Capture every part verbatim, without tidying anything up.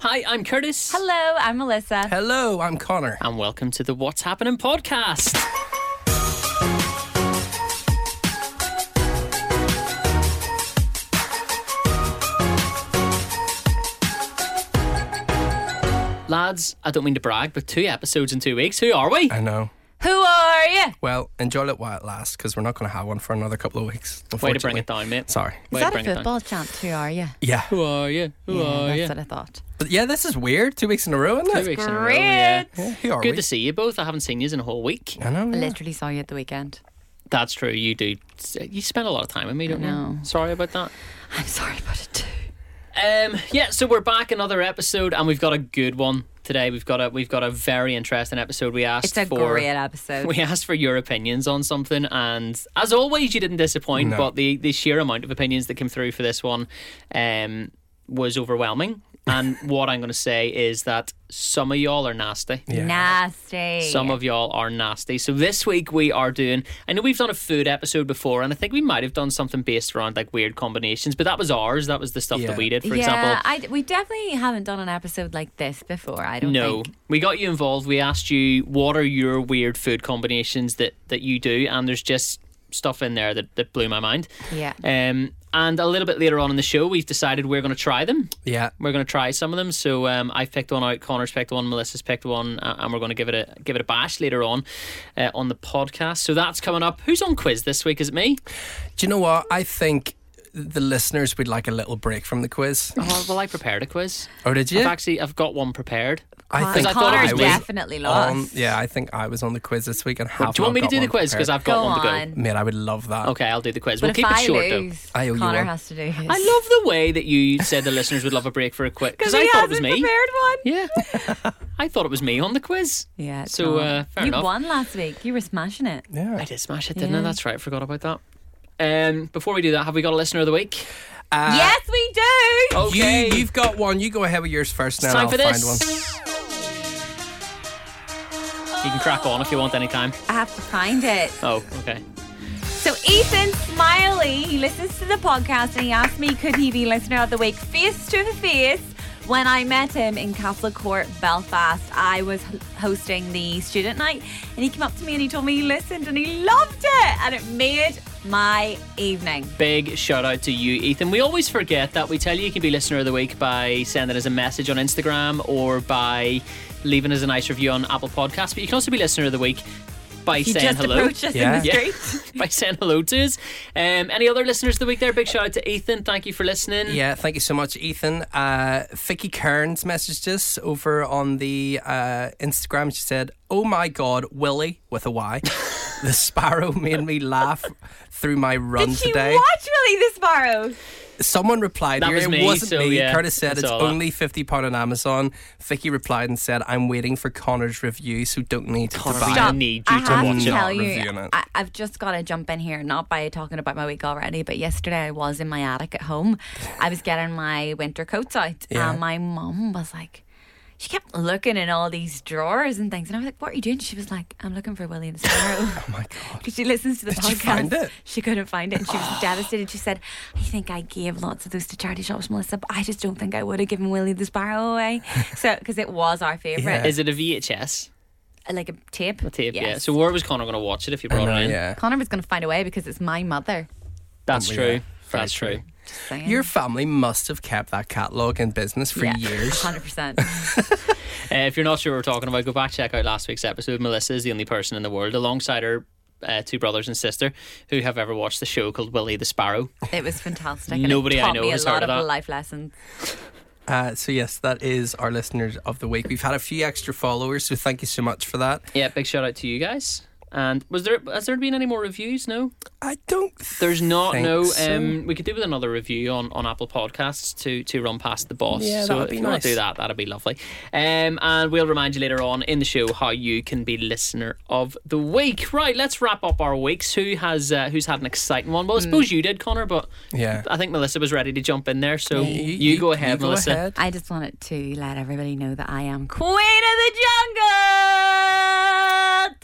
Hi, I'm Curtis. Hello, I'm Melissa. Hello, I'm Connor. And welcome to the What's Happening podcast. Lads, I don't mean to brag, but two episodes in two weeks. Who are we? I know. Who are you? Well, enjoy it while it lasts, because we're not going to have one for another couple of weeks. Way to bring it down, mate. Sorry. Way Is to that a bring it football chant? Who are you? Yeah. Who are you? Who yeah, are that's you? what I thought. But yeah, this is weird. Two weeks in a row, isn't Two it? weeks in a row, Great. yeah. Yeah, who are Good we? to see you both. I haven't seen you in a whole week. I know. I Yeah. literally saw you at the weekend. That's true. You do. You spend a lot of time with me, don't I know. you? Sorry about that. I'm sorry about it too. Um, yeah, so we're back another episode, and we've got a good one today. We've got a we've got a very interesting episode. We asked It's a for great episode. we asked for your opinions on something, and as always, you didn't disappoint. No. But the the sheer amount of opinions that came through for this one, um, was overwhelming. And what I'm going to say is that some of y'all are nasty. Yeah. Nasty. Some of y'all are nasty. So this week we are doing, I know we've done a food episode before, and I think we might have done something based around like weird combinations, but that was ours. That was the stuff Yeah. that we did, for yeah, example. I, we definitely haven't done an episode like this before. I don't No, think. we got you involved. We asked you what are your weird food combinations that, that you do, and there's just stuff in there that, that blew my mind. Yeah. Um, and a little bit later on in the show, we've decided we're going to try them. Yeah. We're going to try some of them. So um, I've picked one out, Connor's picked one, Melissa's picked one, uh, and we're going to give it a give it a bash later on uh, on the podcast. So that's coming up. Who's on quiz this week? Is it me? Do you know what? I think the listeners would like a little break from the quiz. Oh, well, I prepared a quiz. Oh, did you? I've actually I've got one prepared. Con- think I thought it Connor was me. definitely lost. On, yeah, I think I was on the quiz this week and have Do you want me to not do got the one quiz? Because prepared. I've got Go one to go. on. Mate, I would love that. Okay, I'll do the quiz. But We'll if keep I it short though. lose, I owe you Connor one. has to do his. I love the way that you said the listeners would love a break for a quiz, because I he thought it was hasn't me. prepared one. Yeah, I thought it was me on the quiz. Yeah. it's So, not. uh, fair you enough. won last week. You were smashing it. Yeah. I did smash it, didn't I? Yeah. That's right. I forgot about that. Um, before we do that, have we got a listener of the week? Uh, yes, we do. Okay, You, you've got one. You go ahead with yours first, it's now time I'll for find this. one. You can crack on if you want any time. I have to find it. Oh, okay. So Ethan Smiley, he listens to the podcast and he asked me could he be listener of the week face to face. When I met him in Castle Court, Belfast, I was h- hosting the student night and he came up to me and he told me he listened and he loved it and it made my evening. Big shout out to you, Ethan. We always forget that we tell you you can be listener of the week by sending us a message on Instagram or by leaving us a nice review on Apple Podcasts, but you can also be listener of the week by You saying just hello. approach us Yeah. in the Yeah. street. By saying hello to us. Um, any other listeners of the week there? Big shout out to Ethan. Thank you for listening. Yeah, thank you so much, Ethan. Uh, Vicky Kearns messaged us over on the uh, Instagram. She said, "Oh my God, Willie," with a Y. "The Sparrow made me laugh through my run Did she today." watch Willie the Sparrow? Someone replied That here, was it me, wasn't so me. yeah, Curtis said I it's saw that. only fifty pounds on Amazon. Vicky replied and said, "I'm waiting for Connor's review, so don't need to Connor, buy I it." Stop. need you I to have watch to it. tell Not you, reviewing it. I, I've just got to jump in here, not by talking about my week already, but yesterday I was in my attic at home. I was getting my winter coats out, Yeah. and my mum was like, she kept looking in all these drawers and things, and I was like, "What are you doing?" She was like, "I'm looking for Willie the Sparrow." Oh my God. Because she listens to the Did podcast. she find it? She couldn't find it, and she was devastated. She said, "I think I gave lots of those to charity shops, Melissa, but I just don't think I would have given Willie the Sparrow away." So, because it was our favourite, Yeah. Is it a V H S? like a tape. A tape, Yes. yeah. So where was Connor going to watch it if you I brought know, it in? yeah. Connor was going to find a way because it's my mother. That's Oh, true. yeah. Very That's true. true. Just saying. Your family must have kept that catalogue in business for yeah, years. one hundred percent. Uh, if you're not sure what we're talking about, go back, check out last week's episode. Melissa is the only person in the world, alongside her uh, two brothers and sister, who have ever watched the show called Willie the Sparrow. It was fantastic. And Nobody it I taught know me a has lot heard of of that. life lessons. Uh, so yes, that is our listeners of the week. We've had a few extra followers, so thank you so much for that. Yeah, big shout out to you guys. And was there has there been any more reviews? No, I don't. there's not. think No, so. um, we could do with another review on, on Apple Podcasts to to run past the boss. Yeah, so that'd if be you want to nice. do that, that'd be lovely. Um, and we'll remind you later on in the show how you can be listener of the week. Right, let's wrap up our weeks. Who has uh, who's had an exciting one? Well, I suppose you did, Connor, but Yeah. I think Melissa was ready to jump in there. So You- you, you- go ahead, you go Melissa. ahead. I just wanted to let everybody know that I am Queen of the Jungle.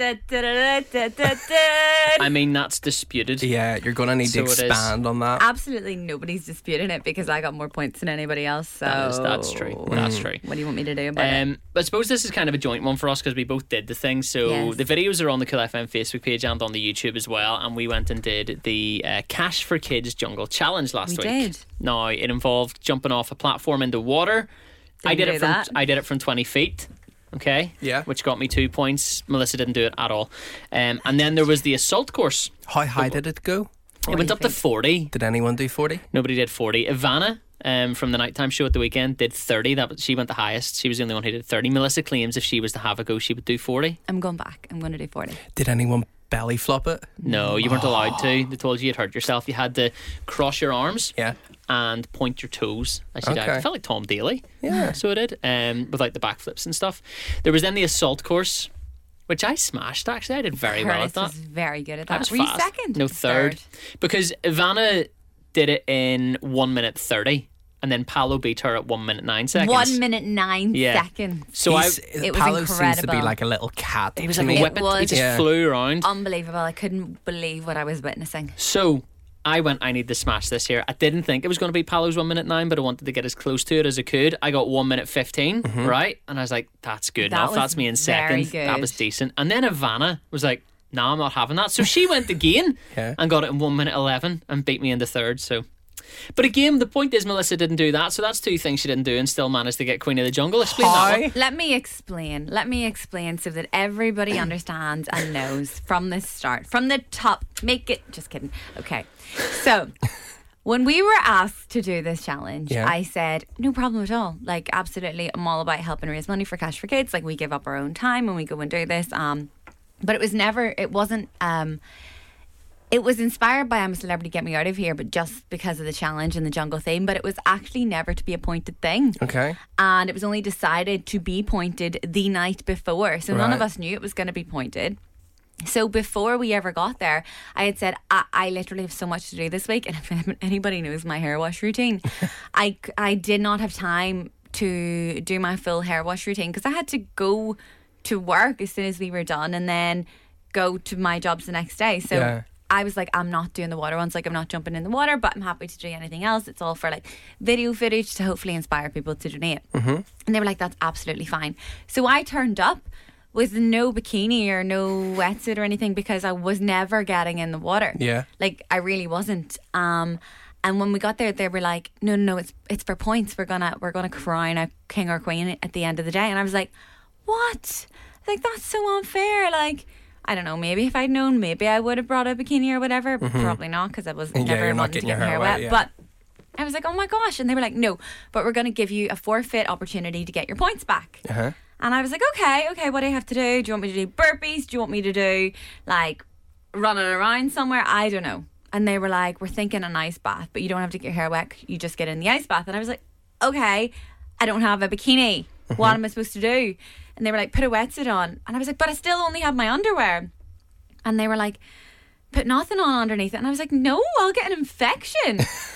da, da, da, da, da, da. I mean, that's disputed. Yeah, you're going to need So to it is. expand on that. Absolutely nobody's disputing it because I got more points than anybody else. So That is, that's true. That's true. What do you want me to do about it? Um, but I suppose this is kind of a joint one for us because we both did the thing. So Yes. the videos are on the Cool F M Facebook page and on the YouTube as well. And we went and did the uh, Cash for Kids Jungle Challenge last We week. did. Now it involved jumping off a platform into water. I did Didn't it do from that. I did it from twenty feet. Okay. Yeah. Which got me two points. Melissa didn't do it at all. Um, and then there was the assault course. How high did it go? It went up to feet. forty. Did anyone do forty? Nobody did forty. Ivana um, from the nighttime show at the weekend did thirty. That was, she went the highest. She was the only one who did thirty. Melissa claims if she was to have a go, she would do forty. I'm going back. I'm going to do forty. Did anyone belly flop it? No, you weren't allowed to. They told you you'd hurt yourself. You had to cross your arms Yeah. and point your toes as you dived. Okay. I felt like Tom Daly. Yeah. So it did, um, with like the backflips and stuff. There was then the assault course, which I smashed actually. I did very well at Curtis that. was very good at I that. was Were fast. you second? No, third. Because Ivana did it in one minute thirty, and then Paolo beat her at one minute nine seconds. One minute nine Yeah. seconds. So I, He's- It was Paolo seems to be incredible. like a little cat. he was to like a me. whippet. He was- just Yeah. flew around. Unbelievable. I couldn't believe what I was witnessing. So I went, I need to smash this here. I didn't think it was going to be Paolo's one minute nine, but I wanted to get as close to it as I could. I got one minute fifteen, right? And I was like, that's good That enough. was That's me in very second. That good. was decent. And then Ivana was like, no, I'm not having that. So she went again Yeah. and got it in one minute eleven and beat me into third. So, but again, the point is Melissa didn't do that. So that's two things she didn't do and still managed to get Queen of the Jungle. Explain that How? one. Let me explain. Let me explain so that everybody understands and knows from the start, from the top. Make it. Just kidding. Okay. So, when we were asked to do this challenge, Yeah. I said, no problem at all. Like, absolutely, I'm all about helping raise money for Cash for Kids. Like, we give up our own time when we go and do this. Um, but it was never, it wasn't, um, it was inspired by I'm a Celebrity, Get Me Out of Here, but just because of the challenge and the jungle theme. But it was actually never to be a pointed thing. Okay. And it was only decided to be pointed the night before. So none of Right. us knew it was going to be pointed. So before we ever got there, I had said, I, I literally have so much to do this week. And if anybody knows my hair wash routine, I, I did not have time to do my full hair wash routine because I had to go to work as soon as we were done and then go to my jobs the next day. So Yeah. I was like, I'm not doing the water ones. Like, I'm not jumping in the water, but I'm happy to do anything else. It's all for like video footage to hopefully inspire people to donate. Mm-hmm. And they were like, that's absolutely fine. So I turned up with no bikini or no wetsuit or anything because I was never getting in the water. Yeah. Like, I really wasn't. Um, and when we got there, they were like, no, no, no, it's it's for points. We're gonna we're gonna crown a king or queen at the end of the day. And I was like, what? Like, that's so unfair. Like, I don't know, maybe if I'd known, maybe I would have brought a bikini or whatever. Probably not, because I was Yeah, never you're not wanting to getting get your my hair hair wet, wet. yeah. But I was like, oh my gosh. And they were like, no, but we're going to give you a forfeit opportunity to get your points back. Uh-huh. And I was like, okay, okay, what do I have to do? Do you want me to do burpees? Do you want me to do, like, running around somewhere? I don't know. And they were like, we're thinking an ice bath, but you don't have to get your hair wet. You just get in the ice bath. And I was like, okay, I don't have a bikini. What am I supposed to do? And they were like, put a wetsuit on. And I was like, but I still only have my underwear. And they were like, put nothing on underneath it. And I was like, no, I'll get an infection.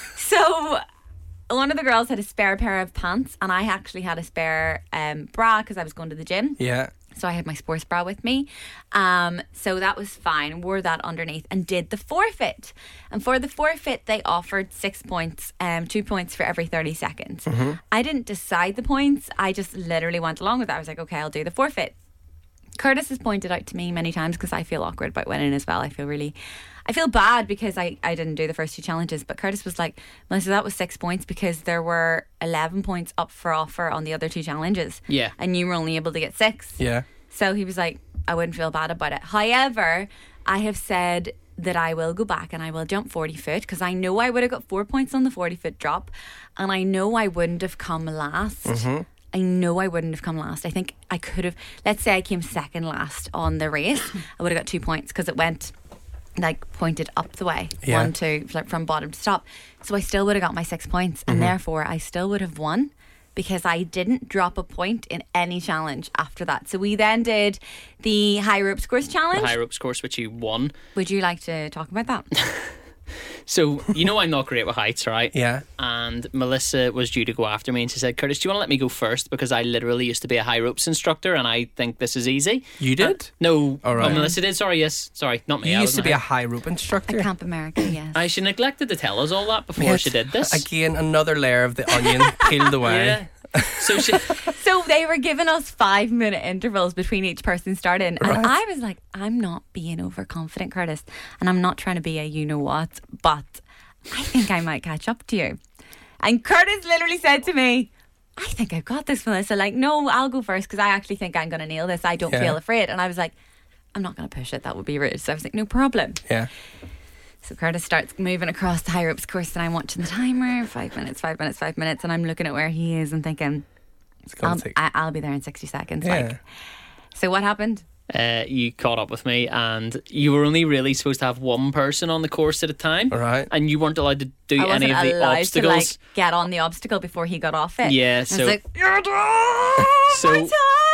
So one of the girls had a spare pair of pants and I actually had a spare um, bra because I was going to the gym. Yeah. So I had my sports bra with me. Um, so that was fine. Wore that underneath and did the forfeit. And for the forfeit, they offered six points, um, two points for every thirty seconds. I didn't decide the points. I just literally went along with that. I was like, okay, I'll do the forfeit. Curtis has pointed out to me many times because I feel awkward about winning as well. I feel really, I feel bad because I, I didn't do the first two challenges. But Curtis was like, Melissa, that was six points because there were eleven points up for offer on the other two challenges. Yeah. And you were only able to get six. Yeah. So he was like, I wouldn't feel bad about it. However, I have said that I will go back and I will jump forty foot because I know I would have got four points on the forty foot drop and I know I wouldn't have come last. Mm-hmm. I know I wouldn't have come last. I think I could have, let's say I came second last on the race, I would have got two points because it went like pointed up the way, Yeah. one, two, like from bottom to top. So I still would have got my six points and therefore I still would have won because I didn't drop a point in any challenge after that. So we then did the high ropes course challenge. The high ropes course, which you won. Would you like to talk about that? So, you know I'm not great with heights, right? Yeah. And Melissa was due to go after me and she said, Curtis, do you want to let me go first? Because I literally used to be a high ropes instructor and I think this is easy. You did? Uh, no. All right. Oh, Melissa did. Sorry, yes. Sorry, not me. You I used to wasn't be a high- high rope instructor. At Camp America, yes. I, she neglected to tell us all that before Mate, she did this. Again, another layer of the onion peeled away. Yeah. So she... So they were giving us five minute intervals between each person starting. Right. And I was like, I'm not being overconfident, Curtis. And I'm not trying to be a you know what, but I think I might catch up to you. And Curtis literally said to me, I think I've got this, Melissa. Like, no, I'll go first because I actually think I'm going to nail this. I don't Yeah. feel afraid. And I was like, I'm not going to push it. That would be rude. So I was like, no problem. Yeah. So Curtis starts moving across the high ropes course and I'm watching the timer. Five minutes, five minutes, five minutes. And I'm looking at where he is and thinking, It's going I'll, to take. I, I'll be there in sixty seconds. Yeah. Like, so what happened? Uh, you caught up with me and you were only really supposed to have one person on the course at a time. All right. And you weren't allowed to do I wasn't any of the allowed obstacles. to like get on the obstacle before he got off it. Yeah, I was so- like, you're done. So my time.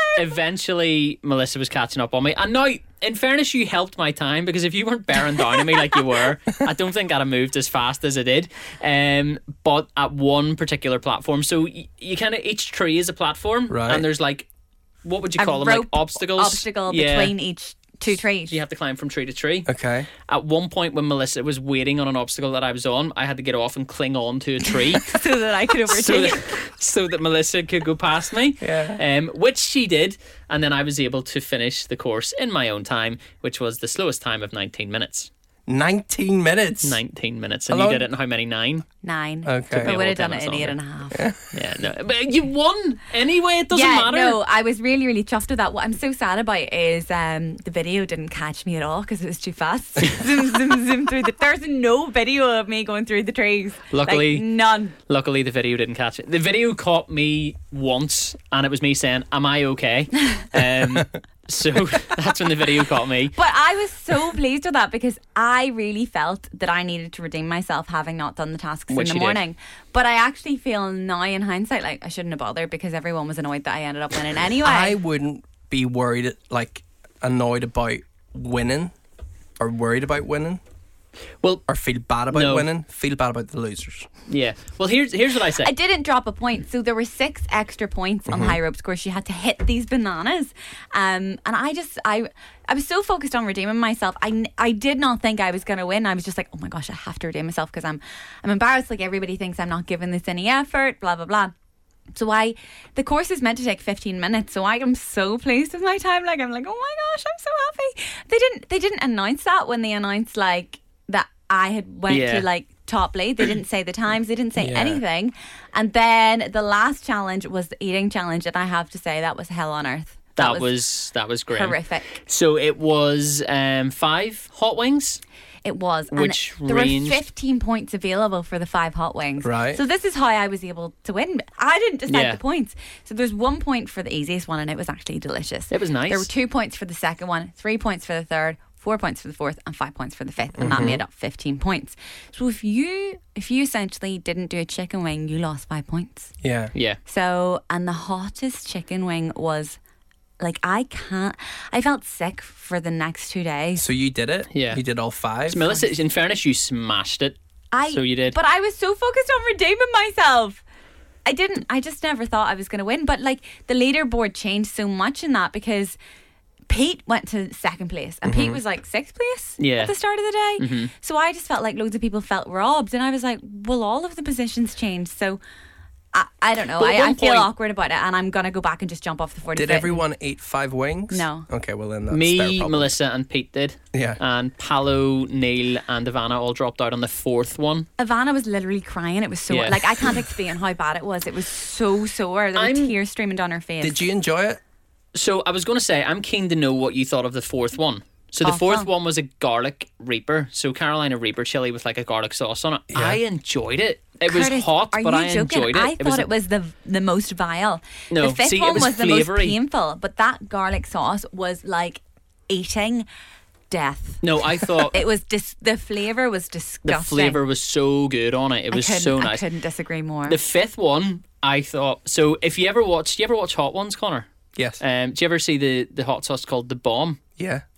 eventually Melissa was catching up on me. And now, in fairness, you helped my time because if you weren't bearing down on me like you were, I don't think I'd have moved as fast as I did. Um, but at one particular platform, so y- you kind of, each tree is a platform. Right. And there's like, what would you A call them? Like rope obstacles? obstacle Yeah. between each two trees. You have to climb from tree to tree. Okay. At one point, when Melissa was waiting on an obstacle that I was on, I had to get off and cling on to a tree so that I could overtake. so, that, so that Melissa could go past me. Yeah. Um, which she did, and then I was able to finish the course in my own time, which was the slowest time of nineteen minutes. nineteen minutes. nineteen minutes, and How you long- did it in how many? Nine? Nine. Okay. I would have Yeah, done well, it in ten eight and minutes a half. Yeah, no, but you won anyway. It doesn't yeah, matter. no, I was really, really chuffed with that. What I'm so sad about is um, the video didn't catch me at all because it was too fast. zoom, zoom, zoom through the. There's no video of me going through the trees. Luckily- Like, none. Luckily, the video didn't catch it. The video caught me once, and it was me saying, "Am I okay?" Um, so that's when the video caught me. But I was so pleased with that because I really felt that I needed to redeem myself having not done the tasks Which in you the did. morning. But I actually feel now in hindsight like I shouldn't have bothered because everyone was annoyed that I ended up winning anyway. I wouldn't be worried, like annoyed about winning, or worried about winning, Well, or feel bad about No. winning. Feel bad about the losers. yeah. Well, here's here's what I say. I didn't drop a point, so there were six extra points on the high ropes course. You had to hit these bananas, um, and I just I I was so focused on redeeming myself. I, n- I did not think I was going to win. I was just like, oh my gosh, I have to redeem myself because I'm I'm embarrassed. Like everybody thinks I'm not giving this any effort. Blah blah blah. So I, the course is meant to take fifteen minutes. So I am so pleased with my time. Like I'm like, oh my gosh, I'm so happy. They didn't they didn't announce that when they announced like that I had went Yeah. to like top lead. They didn't say the times. They didn't say Yeah. anything. And then the last challenge was the eating challenge, and I have to say that was hell on earth. that was that was great. horrific. So it was um, five hot wings. It was. Which and there ranged- were fifteen points available for the five hot wings. Right. So this is how I was able to win. I didn't decide Yeah. the points. So there's one point for the easiest one, and it was actually delicious. It was nice. There were two points for the second one, three points for the third, four points for the fourth, and five points for the fifth, and that made up fifteen points. So if you if you essentially didn't do a chicken wing, you lost five points. Yeah. Yeah. So, and the hottest chicken wing was like, I can't, I felt sick for the next two days. So you did it. Yeah. You did all five. So Melissa, in fairness, you smashed it. I, So you did. But I was so focused on redeeming myself. I didn't, I just never thought I was going to win. But like the leaderboard changed so much in that because Pete went to second place and Pete was like sixth place Yeah. at the start of the day. So I just felt like loads of people felt robbed. And I was like, well, all of the positions changed. So I, I don't know. But at I, one I feel point- awkward about it, and I'm going to go back and just jump off the forty. Did everyone eat five wings? No. Okay, well then that's their Me, problem. Melissa, and Pete did. Yeah. And Paolo, Neil, and Ivana all dropped out on the fourth one. Ivana was literally crying. It was so Yeah. like I can't explain how bad it was. It was so sore. There were I'm- tears streaming down her face. Did you enjoy it? So I was going to say, I'm keen to know what you thought of the fourth one. So the Awful. fourth one was a garlic reaper. So Carolina Reaper chili with like a garlic sauce on it. Yeah. I enjoyed it. It was Curtis, hot, are but you I joking? enjoyed it. I thought it was the the most vile. No, the fifth see, it one was was, the most flavoury. painful, but that garlic sauce was like eating death. No, I thought It was dis- the flavor was the disgusting. flavour was so good on it. It I was couldn't- so I nice. couldn't disagree more. The fifth one, I thought. So if you ever watch, do you ever watch Hot Ones, Connor? Yes. Um, do you ever see the the hot sauce called the Bomb? yeah.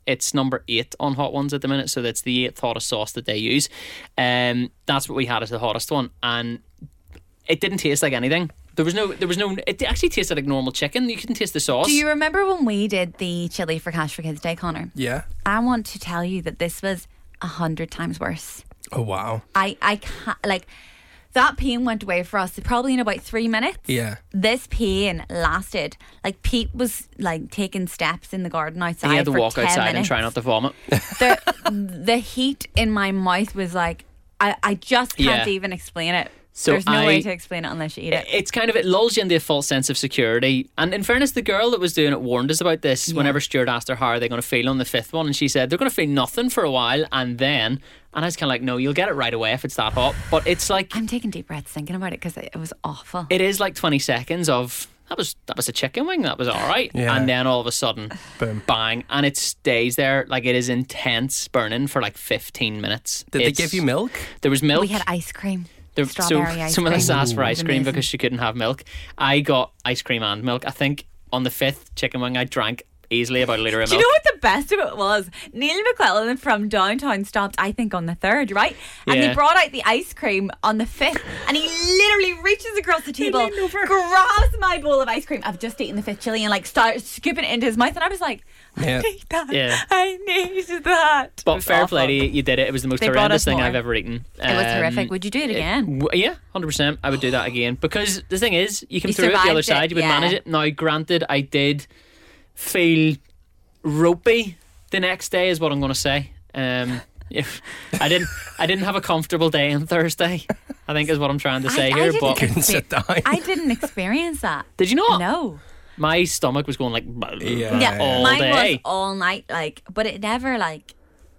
It's number eight on Hot Ones at the minute, so that's the eighth hottest sauce that they use. Um, that's what we had as the hottest one, and it didn't taste like anything. There was no, there was no. It actually tasted like normal chicken. You couldn't taste the sauce. Do you remember when we did the chili for Cash for Kids Day, Connor? Yeah. I want to tell you that this was a hundred times worse. Oh, wow. I, I can't, like, that pain went away for us probably in about three minutes. Yeah. This pain lasted. Like, Pete was, like, taking steps in the garden outside. He had to for walk ten outside minutes. and try not to vomit. The, the heat in my mouth was like, I, I just can't Yeah. even explain it. So There's no I- way to explain it unless you eat it. It's kind of, it lulls you into a false sense of security. And in fairness, the girl that was doing it warned us about this whenever Stuart asked her how are they going to feel on the fifth one, and she said they're going to feel nothing for a while and then, and I was kind of like, no, you'll get it right away if it's that hot. But it's like, I'm taking deep breaths thinking about it because it, it was awful. it is like twenty seconds of that was that was a chicken wing, that was all right. Yeah. And then all of a sudden, Boom. bang, and it stays there like it is intense burning for like fifteen minutes. Did It's- they give you milk? There was milk. We had ice cream. There, Strawberry so ice some of us cream. asked for Ooh. ice It was cream amazing. because she couldn't have milk. I got ice cream and milk. I think on the fifth chicken wing I drank easily about a litre of Do milk. you know what the best of it was? Neil McClellan from downtown stopped, I think, on the third, right? And Yeah. they brought out the ice cream on the fifth, and he literally reaches across the table, grabs my bowl of ice cream. I've just eaten the fifth chili and like starts scooping it into his mouth, and I was like, I Yeah. need that. Yeah. I need that. It But was fair awful. play to you, you did it. It was the most They brought horrendous us thing more. I've ever eaten. It was Um, horrific. Would you do it again? W- yeah, one hundred percent. I would do that again because the thing is, you come You through it the other survived side, it, you would yeah. manage it. Now, granted, I did feel ropey the next day, is what I'm going to say. Um, if I didn't, I didn't have a comfortable day on Thursday. I think is what I'm trying to say I- I here. didn't But Couldn't sit down. I didn't experience that. did you not? No. My stomach was going like Yeah. Yeah, all mine day. was all night, like, but it never like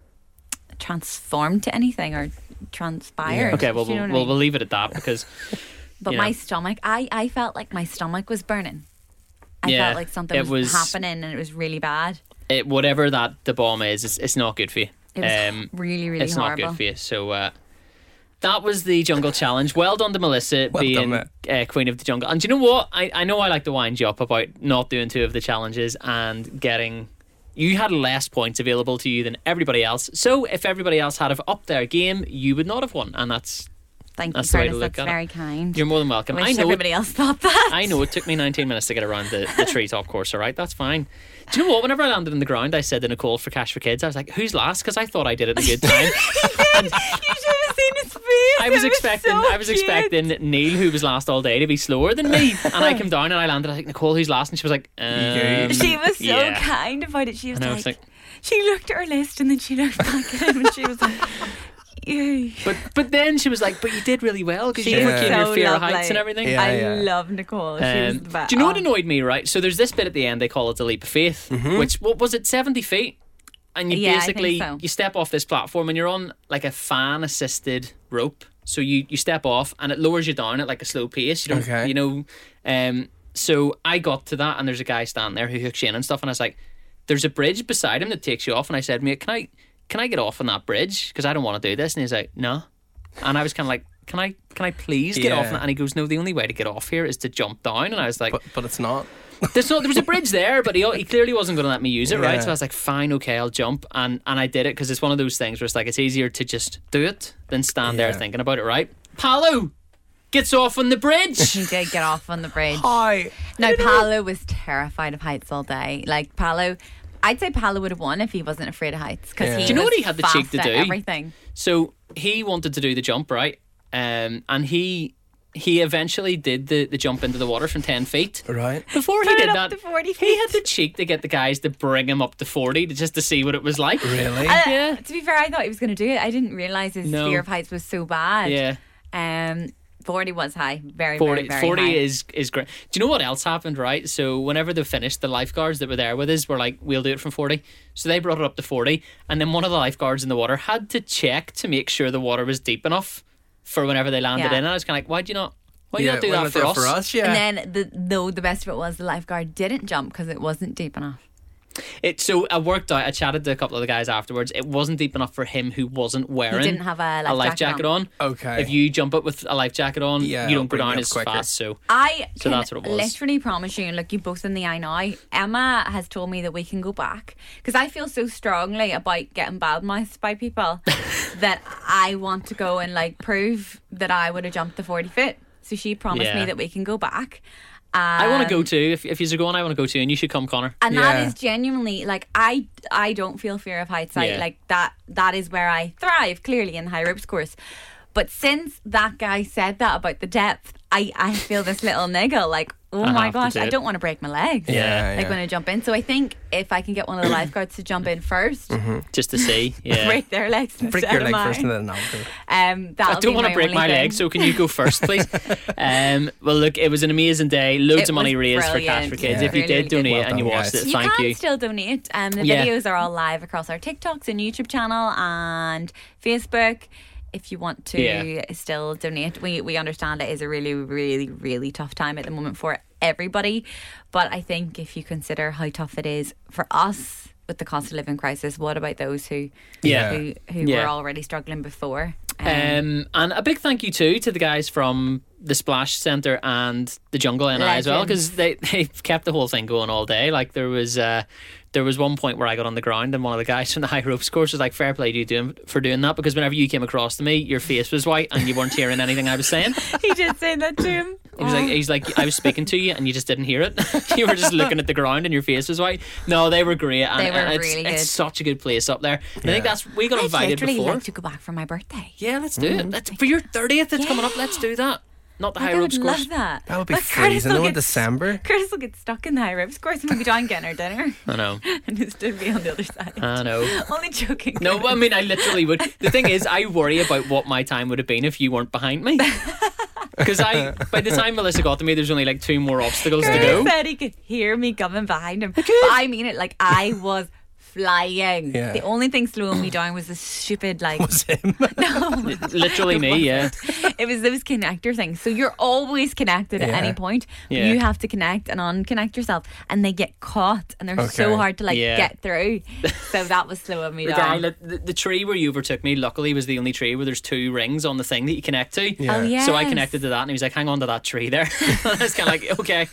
transformed to anything or transpired. Okay, well, Do you know we'll, what I we'll, mean? we'll leave it at that because But you my know. stomach, I, I felt like my stomach was burning. I Yeah, felt like something it was, was- happening and it was really bad. it, whatever that the bomb is, it's, it's not good for you. It was Um, really, really it's horrible. not good for you. So uh, that was the jungle challenge. Well done to Melissa Well being done, uh, queen of the jungle. And do you know what? I, I know I like to wind you up about not doing two of the challenges and getting. You had less points available to you than everybody else. So if everybody else had have upped their game, you would not have won. And that's Thank That's you, the way to Curtis. look That's at it. very kind. you're more than welcome. I I wish know. It, everybody else thought that. I know it took me nineteen minutes to get around the, the treetop course. All right, that's fine. Do you know what? Whenever I landed on the ground, I said to Nicole for Cash for Kids, I was like, "Who's last?" Because I thought I did it in a good time. You should have seen his face. I was It expecting, so I was cute. expecting Neil, who was last all day, to be slower than me. And I came down and I landed. I was like, "Nicole, who's last?" And she was like, um, She was so yeah. kind about it. She was And I like, was like- she looked at her list and then she looked back at him and she was like, "Ew." But but then she was like, "But you did really well because She you was overcame so your fear lovely. of heights and everything." Yeah, I yeah. love Nicole. She was Um, the best. do you know what Oh. annoyed me, right? So there's this bit at the end, they call it the leap of faith, which, what was it, seventy feet? And you Yeah, I think basically, so. you step off this platform and you're on like a fan assisted rope. So you, you step off and it lowers you down at like a slow pace. You don't, Okay. you know, um, so I got to that and there's a guy standing there who hooks you in and stuff. And I was like, there's a bridge beside him that takes you off. And I said, mate, can I, can I get off on that bridge? Because I don't want to do this. And he's like, no. And I was kind of like, can I can I please get Yeah. off? And he goes, no, the only way to get off here is to jump down. And I was like, But, but it's not. there's no, there was a bridge there, but he, he clearly wasn't going to let me use it, right? Yeah. So I was like, fine, okay, I'll jump. And, and I did it because it's one of those things where it's like, it's easier to just do it than stand there Yeah. thinking about it, right? Paolo gets off on the bridge. He did get off on the bridge. Hi. Now, Paolo was terrified of heights all day. Like, Paolo, I'd say Paolo would have won if he wasn't afraid of heights. Because Yeah. he Do you know was what he had the cheek fast to at do? Everything. So he wanted to do the jump, right? Um, and he he eventually did the, the jump into the water from ten feet. Right. Before he Put it did up that, to forty he feet. had the cheek to get the guys to bring him up to forty to, just to see what it was like. Really? Uh, Yeah. To be fair, I thought he was going to do it. I didn't realise his No. fear of heights was so bad. Yeah. Um, forty was high. Very, forty, very, very forty high. is is great. Do you know what else happened, right? So whenever they finished, the lifeguards that were there with us were like, we'll do it from forty. So they brought it up to forty. And then one of the lifeguards in the water had to check to make sure the water was deep enough for whenever they landed Yeah. in. And I was kind of like, why'd you not, why do you Yeah, not do why that not for do it us? for us? Yeah. And then, the, though, the best of it was the lifeguard didn't jump because it wasn't deep enough. it. So I worked out. I chatted to a couple of the guys afterwards. It wasn't deep enough for him who wasn't wearing didn't have a life life jacket jacket on. Okay. If you jump up with a life jacket on, Yeah, you it'll don't go bring you down up as quicker. fast. So I So can that's what it was. literally promise you and look you both in the eye now. Emma has told me that we can go back because I feel so strongly about getting badmouthed by people that I want to go and like prove that I would have jumped the forty foot. So she promised Yeah. me that we can go back. I want to go Um, too. If if you're going, I want to go too, and you should come, Connor. And Yeah. that is genuinely like I I don't feel fear of heights. I Yeah. like that that is where I thrive clearly in the high ropes course. But since that guy said that about the depth, I, I feel this little niggle like, oh I my have to gosh, do I it. don't want to break my legs. Yeah, Like yeah. when I jump in. So I think if I can get one of the lifeguards to jump in 1st Just to see. Yeah. break their legs Break instead your of leg mine. first and then I'll go. Um, that'll I don't be want to my break only my thing. leg, so can you go first, please? um, well, look, it was an amazing day. Loads It of money was raised for Cash brilliant. for Kids. Yeah. If you Really, did really good. donate Well and you done, watched guys. it, You thank can you. still donate. Um, the Yeah. videos are all live across our TikToks and YouTube channel and Facebook. If you want to Yeah. still donate, we we understand it is a really, really, really tough time at the moment for everybody. But I think if you consider how tough it is for us with the cost of living crisis, what about those who Yeah. who, who Yeah. were already struggling before? Um, and a big thank you too to the guys from the Splash Centre and the Jungle N I as well, because they they've kept the whole thing going all day. Like there was uh, there was one point where I got on the ground and one of the guys from the high ropes course was like, "Fair play to you doing for doing that," because whenever you came across to me, your face was white and you weren't hearing anything I was saying. he did say that to him. He was like, he's like, I was speaking to you and you just didn't hear it. You were just looking at the ground and your face was white. No, they were great. And, They were and it's, really it's good. such a good place up there. And I think Yeah. that's we got I'd invited literally before. like to go back for my birthday. Yeah, let's do it. Let's, for your thirtieth, it's coming up. Let's do that. Not the Like, high I ropes would course. love that. That would be But freezing Curtis will though in get- December. Curtis will get stuck in the high ropes course and we'll be down getting our dinner I know. and just to be on the other side. I know. Only joking. No, I mean, I literally would. The thing is, I worry about what my time would have been if you weren't behind me. Because I, by the time Melissa got to me, there's only like two more obstacles to Curtis go. said he could hear me coming behind him. But I mean it, like I was flying. Yeah. The only thing slowing me down was the stupid like Was him. Literally me, yeah. it was those connector things. So you're always connected at Yeah. any point. Yeah. You have to connect and unconnect yourself, and they get caught, and they're so Okay. hard to like Yeah. get through. So that was slowing me The, guy, down. like, the, the tree where you overtook me, luckily, was the only tree where there's two rings on the thing that you connect to. Yeah. Oh yeah. So I connected to that, and he was like, "Hang on to that tree there." I was kind of like, "Okay."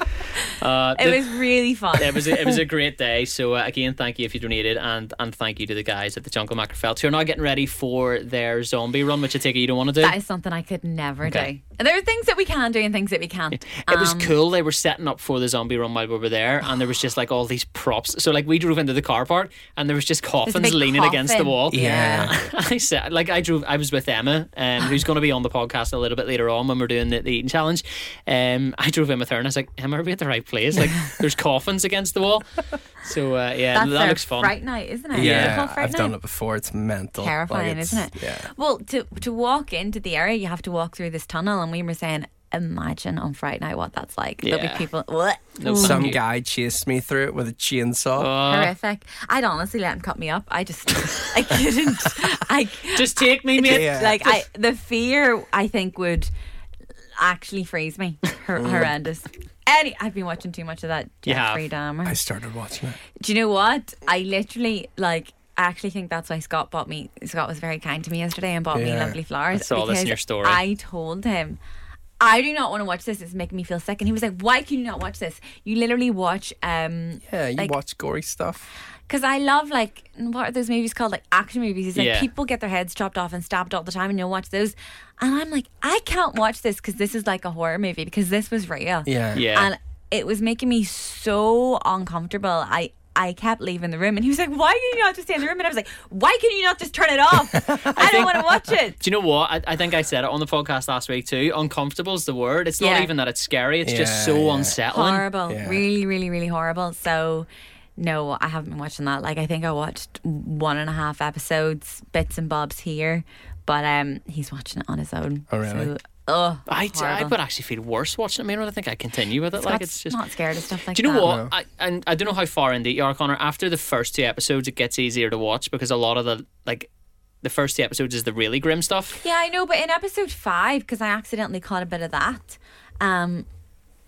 Uh, It the- was really fun. it was a, it was a great day. So uh, again, thank you if you donated, and and thank you to the guys at the Jungle Macrofelt who are now getting ready for their zombie run, which I take it you don't want to do. That is something I could never Okay. do. And there are things that we can do and things that we can't. It was Um, cool. They were setting up for the zombie run while we were there, and there was just like all these props. So like we drove into the car park, and there was just There's a coffins big leaning against the coffin. wall. Yeah. I said, like, I drove. I was with Emma, um, who's going to be on the podcast a little bit later on when we're doing the, the eating challenge. Um, I drove in with her, and I was like, "Emma, are we at the right place? Like, there's coffins against the wall." So uh, yeah, That's that their looks fun. Fright night, isn't it? Yeah, Is it called Fright I've done night? it before. It's mental. Terrifying, it's- isn't it? Yeah. Well, to to walk into the area, you have to walk through this tunnel, and we were saying, imagine on Fright night what that's like. There'll Yeah. be people. What? No, Some thank you. guy chased me through it with a chainsaw. Uh, Horrific. I'd honestly let him cut me up. I just, I couldn't. I just take me, mate. Yeah. like I the fear. I think would actually freeze me. Hor- horrendous. Any, I've been watching too much of that You have. Jeffrey Dahmer. I started watching it. Do you know what? I literally like. I actually think that's why Scott bought me. Scott was very kind to me yesterday and bought me Yeah. lovely flowers. I saw this in because your story. I told him, I do not want to watch this. It's making me feel sick. And he was like, "Why can you not watch this? You literally watch um Yeah, you like, watch gory stuff. because I love like what are those movies called, like action movies? It's like Yeah. people get their heads chopped off and stabbed all the time, and you'll watch those. And I'm like, I can't watch this because this is like a horror movie because this was real. Yeah. Yeah. And it was making me so uncomfortable. I I kept leaving the room, and he was like, "Why can you not just stay in the room?" And I was like, "Why can you not just turn it off? I, don't want to watch it." Do you know what? I, I think I said it on the podcast last week too. Uncomfortable is the word. It's not Yeah. even that it's scary. It's just Yeah, so yeah. unsettling. Horrible, Yeah. really, really, really horrible. So, no, I haven't been watching that. Like, I think I watched one and a half episodes, bits and bobs here, but um, he's watching it on his own. Oh, really? So, oh, I, I horrible. would actually feel worse watching it. I mean, I think I continue with it. Like Scott's it's just. not scared of stuff like Do you know that. what? No. I and I don't know how far into you are, Connor. After the first two episodes, it gets easier to watch because a lot of the like, the first two episodes is the really grim stuff. Yeah, I know, but in episode five, because I accidentally caught a bit of that, um,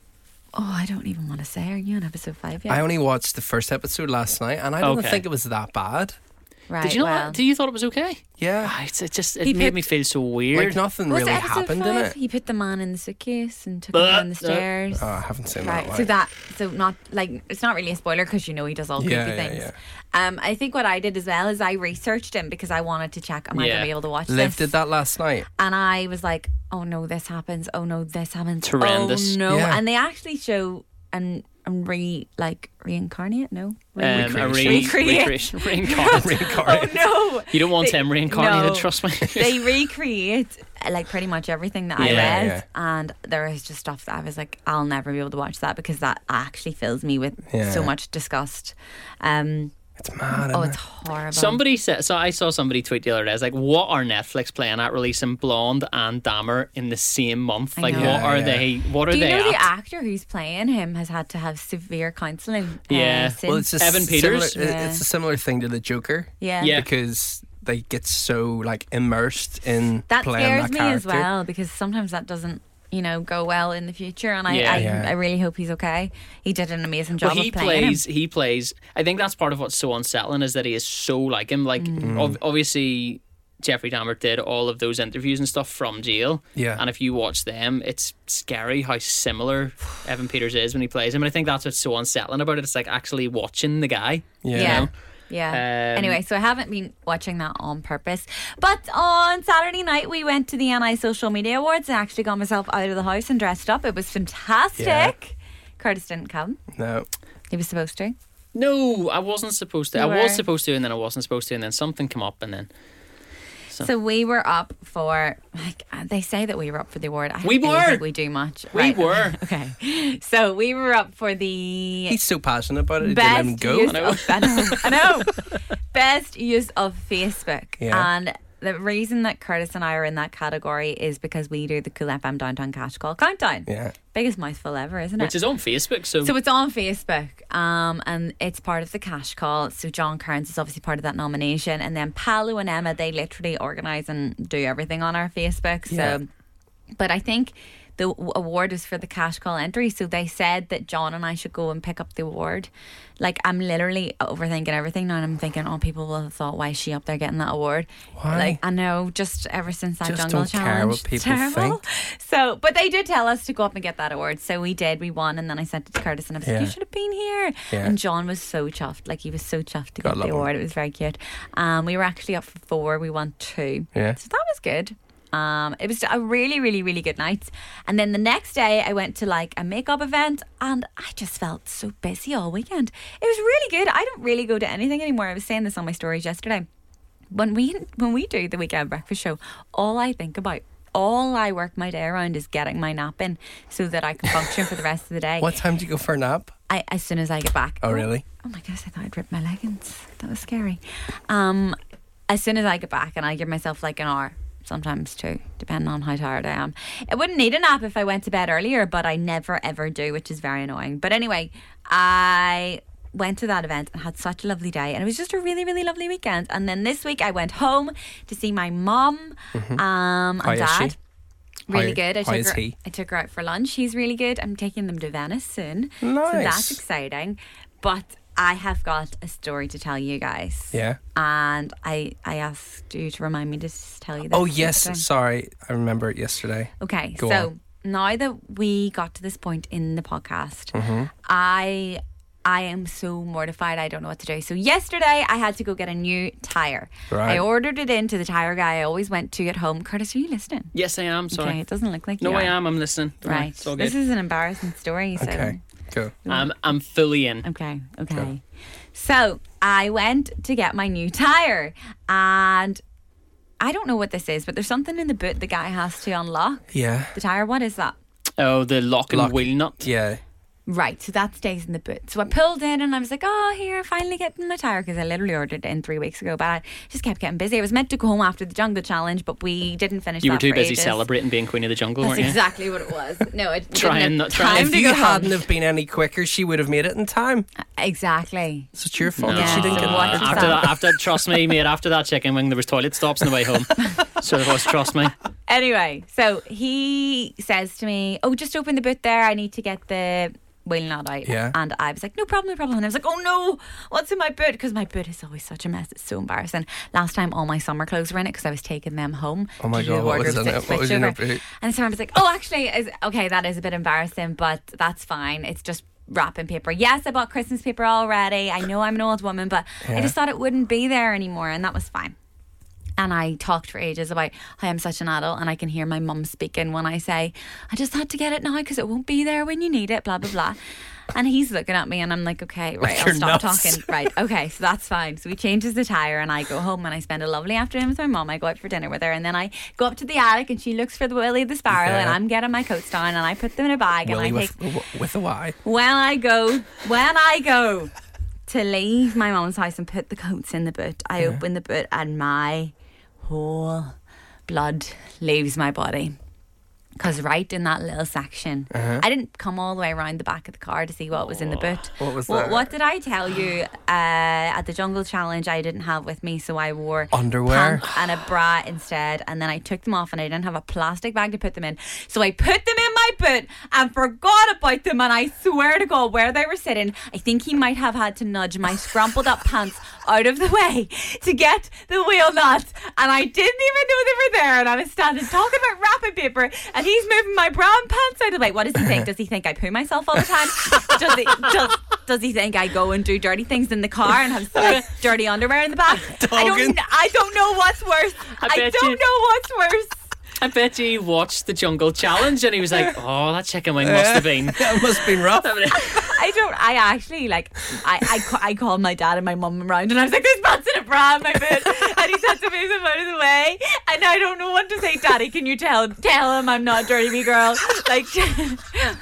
Oh, I don't even want to say. Are you on episode five yet? I only watched the first episode last night, and I don't Okay. think it was that bad. right, Did you know well. that? Did you thought it was okay? Yeah, Ah, it's, it just it He made put- me feel so weird. like nothing Was it really episode happened five? in it. He put the man in the suitcase and took him Blah, down the blah. stairs. Oh, I haven't seen Right, that. so Like. that so not like it's not really a spoiler because you know he does all creepy Yeah, yeah, things. yeah. Um, I think what I did as well is I researched him because I wanted to check am I Yeah. gonna be able to watch Liv this? did that last night. And I was like, oh no, this happens. Oh no, this happens. It's horrendous. Oh no, Yeah. and they actually show and and re like reincarnate. No, um, a re- Recreate. recreation, reincarnate. oh Reincarnate. no, You don't want They- him reincarnated, no. trust me. they recreate uh, like pretty much everything that I Yeah, read, yeah. and there is just stuff that I was like, I'll never be able to watch that because that actually fills me with Yeah. so much disgust. Um, It's mad. oh, isn't it's it? horrible. Somebody said, so I saw somebody tweet the other day, it's like, what are Netflix playing at releasing Blonde and Dahmer in the same month? I Like, know. what Yeah, are yeah. they, what are Do you they know at? the actor who's playing him has had to have severe counselling? Yeah. Uh, since? Well, it's a Evan similar, Peters? Yeah. It's a similar thing to the Joker. yeah. Yeah. Because they get so like immersed in That playing scares that me character. as well because sometimes that doesn't, you know, go well in the future. And I, Yeah. I, Yeah. I really hope he's okay. He did an amazing job Well, he of playing plays. him. He plays. I think that's part of what's so unsettling is that he is so like him. Like, Mm. ob- obviously, Jeffrey Dahmer did all of those interviews and stuff from jail. Yeah. And if you watch them, it's scary how similar Evan Peters is when he plays him. And I think that's what's so unsettling about it. It's like actually watching the guy. Yeah. Yeah. know? Yeah. Um, anyway, so I haven't been watching that on purpose. But on Saturday night, we went to the N I Social Media Awards and actually got myself out of the house and dressed up. It was fantastic. Yeah. Curtis didn't come. No. He was supposed to. No, I wasn't supposed to. You I was were. supposed to, and then I wasn't supposed to, and then something came up, and then So we were up for, like, they say that we were up for the award. I We don't really were. think we do much. We Right. were. Okay. So we were up for the He's so passionate about it. He best didn't even go. use I know. of I know, I know. Best use of Facebook. Yeah. And the reason that Curtis and I are in that category is because we do the Cool F M Downtown Cash Call Countdown. Yeah. Biggest mouthful ever, isn't which it? is on Facebook. So, So it's on Facebook, um, and it's part of the cash call. So John Kearns is obviously part of that nomination, and then Paolo and Emma, they literally organise and do everything on our Facebook. So, Yeah. but I think the w- award is for the cash call entry. So they said that John and I should go and pick up the award. Like, I'm literally overthinking everything now, and I'm thinking, oh, people will have thought, why is she up there getting that award? Why? Like, I know, just ever since that Just jungle don't care challenge, what it's people terrible. think. So, but they did tell us to go up and get that award, so we did. We won, and then I sent it to Curtis, and I was like, Yeah. "You should have been here." Yeah. And John was so chuffed, like he was so chuffed to God get love the him. award. It was very cute. Um, we were actually up for four. We won two. Yeah. So that was good. Um, it was a really, really, really good night. And then the next day, I went to like a makeup event, and I just felt so busy all weekend. It was really good. I don't really go to anything anymore. I was saying this on my stories yesterday. When we when we do the weekend breakfast show, all I think about, all I work my day around is getting my nap in, so that I can function for the rest of the day. What time do you go for a nap? I, as soon as I get back. Oh, really? Oh my goodness, I thought I'd ripped my leggings. That was scary. Um, as soon as I get back, and I give myself like an hour, sometimes two, depending on how tired I am. I wouldn't need a nap if I went to bed earlier, but I never ever do, which is very annoying. But anyway, I went to that event and had such a lovely day, and it was just a really, really lovely weekend. And then this week I went home to see my mum um, How and is she? dad. Really How- good. I how took is her. he? I took her out for lunch. He's really good. I'm taking them to Venice soon, so Nice. that's exciting. But I have got a story to tell you guys. Yeah. And I I asked you to remind me to s- tell you this. Oh, yes. yesterday. Sorry. I remember it yesterday. Okay, Go so on. now that we got to this point in the podcast, Mm-hmm. I I am so mortified. I don't know what to do. So yesterday I had to go get a new tire. Right. I ordered it into the tire guy I always went to at home. Curtis, are you listening? yes, I am. Sorry. Okay, it doesn't look like No, you I are. am. I'm listening. Don't worry, Right. It's all good. This is an embarrassing story. So Okay. Go. I'm, I'm fully in. Okay, okay. Okay. So I went to get my new tire, and I don't know what this is, but there's something in the boot the guy has to unlock Yeah. the tire. What is that? Oh, the lock and Lock. wheel nut. Yeah. Right, so that stays in the boot. So I pulled in and I was like, oh, here, finally getting my tyre, because I literally ordered it in three weeks ago, but I just kept getting busy. I was meant to go home after the jungle challenge, but we didn't finish You that were too for busy ages. celebrating being Queen of the Jungle, That's weren't you? exactly what it was. No, I didn't Trying have not- trying- time If to you go hadn't home. have been any quicker, she would have made it in time. Exactly. So it's your fault No. that she didn't get So what it. is after that? that, after trust me, mate. After that chicken wing, there was toilet stops on the way home. So there was. Trust me. Anyway, so he says to me, oh, just open the boot there. I need to get the wheeling that out. Yeah. And I was like, no problem, no problem. And I was like, oh no, what's in my boot? Because my boot is always such a mess. It's so embarrassing. Last time, all my summer clothes were in it because I was taking them home. Oh my to do God, a what was wardrobe in it? switch What was in over. your boot? And so I was like, oh, actually, is, okay, that is a bit embarrassing, but that's fine. It's just wrapping paper. Yes, I bought Christmas paper already. I know I'm an old woman, but I Yeah. just thought it wouldn't be there anymore, and that was fine. And I talked for ages about how I'm such an adult, and I can hear my mum speaking when I say, I just had to get it now because it won't be there when you need it, blah, blah, blah. And he's looking at me and I'm like, okay, right, I'll You're stop nuts. talking. Right, okay, so that's fine. So he changes the tyre and I go home and I spend a lovely afternoon with my mum. I go out for dinner with her and then I go up to the attic and she looks for the Willie the Sparrow Yeah. and I'm getting my coats down and I put them in a bag Willie and I with, take... with a Y. When I go, when I go to leave my mum's house and put the coats in the boot, I open the boot and my whole blood leaves my body. Because right in that little section, Uh-huh. I didn't come all the way around the back of the car to see what was in the boot. What was What, that? what did I tell you? Uh, at the Jungle Challenge, I didn't have with me, so I wore Underwear? pants and a bra instead. And then I took them off, and I didn't have a plastic bag to put them in, so I put them in my boot and forgot about them. And I swear to God, where they were sitting, I think he might have had to nudge my scrumpled up pants out of the way to get the wheel nut. And I didn't even know they were there. And I was standing talking about wrapping paper, and he's moving my bra and pants out of the way. What does he think? Does he think I poo myself all the time? Does he, does, does he think I go and do dirty things in the car and have like, dirty underwear in the back? I Dogging. don't, I don't know what's worse. I I, bet don't you- know what's worse. I bet you he watched the Jungle Challenge and he was like, oh, that chicken wing must have been. That must have been rough. I don't. I actually like. I I, ca- I called my dad and my mum around, and I was like, "There's pants in a bra in my bed," and he said to move them out of the way. And I don't know what to say. Daddy, can you tell tell him I'm not dirty me girl? Like, and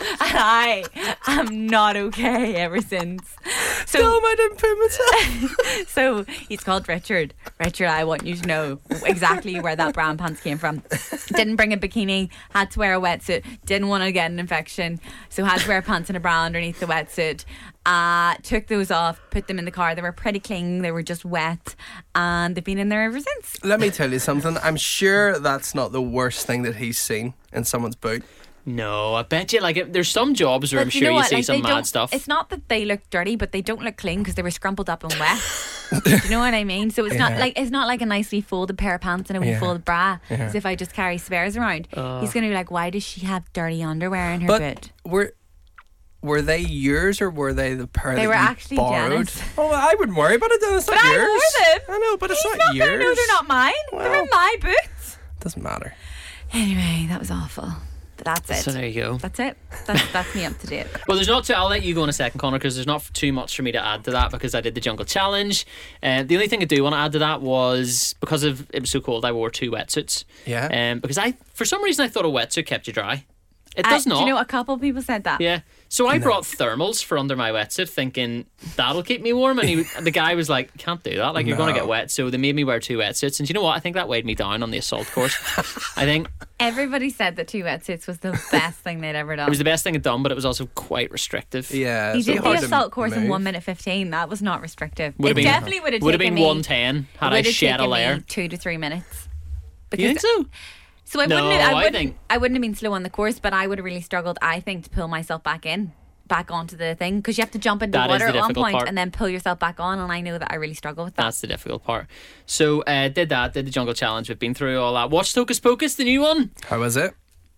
I am not okay ever since. So Tell him I didn't poo myself. so he's called Richard. Richard, I want you to know exactly where that brown pants came from. Didn't bring a bikini, had to wear a wetsuit, didn't want to get an infection, so had to wear pants and a bra underneath the wetsuit. Uh, took those off, put them in the car. They were pretty clean, they were just wet, and they've been in there ever since. Let me tell you something. I'm sure that's not the worst thing that he's seen in someone's boot. No, I bet you, like, it- there's some jobs where I'm But sure you, know what? see Like, some they mad don't- stuff. It's not that they look dirty, but they don't look clean because they were scrumpled up and wet. Do you know what I mean? So it's not Yeah. like it's not like a nicely folded pair of pants and a wee Yeah. folded bra. Yeah. As if I just carry spares around. He's gonna be like, why does she have dirty underwear in her But boot? were were they yours or were they the pair They that were you actually borrowed? Dennis. Oh, I wouldn't worry about it. Then it's But not I yours. wore them. I know, but it's He's not, not yours. there. No, they're not mine. They're Well. in my boots. Doesn't matter. Anyway, that was awful. But that's it. So there you go. That's it. That's that's me up to date. Well, there's not too. I'll let you go in a second, Connor, because there's not too much for me to add to that because I did the Jungle Challenge. Uh, the only thing I do want to add to that was because of it was so cold, I wore two wetsuits. Yeah. Um, because I, for some reason, I thought a wetsuit kept you dry. It Uh, does not. Do you know a couple of people said that? Yeah. So I brought thermals for under my wetsuit, thinking that'll keep me warm. And he, the guy was like, "Can't do that. Like you're going to No. get wet." So they made me wear two wetsuits. And do you know what? I think that weighed me down on the assault course. I think Everybody said that two wetsuits was the best thing they'd ever done. it was the best thing I'd done, but it was also quite restrictive. Yeah. He it's did hard the to assault course in move. one minute fifteen. That was not restrictive. Would have it been- definitely would have Would have taken been me. one ten had would I have shed a taken layer. me two to three minutes. You think so? So I No, wouldn't. Have, I I wouldn't. think- I wouldn't have been slow on the course, but I would have really struggled. I think to pull myself back in, back onto the thing, because you have to jump into That is water the at one difficult point part. and then pull yourself back on. And I know that I really struggle with that. That's the difficult part. So uh, did that, did the Jungle Challenge. We've been through all that. Watched Hocus Pocus, the new one. How was it?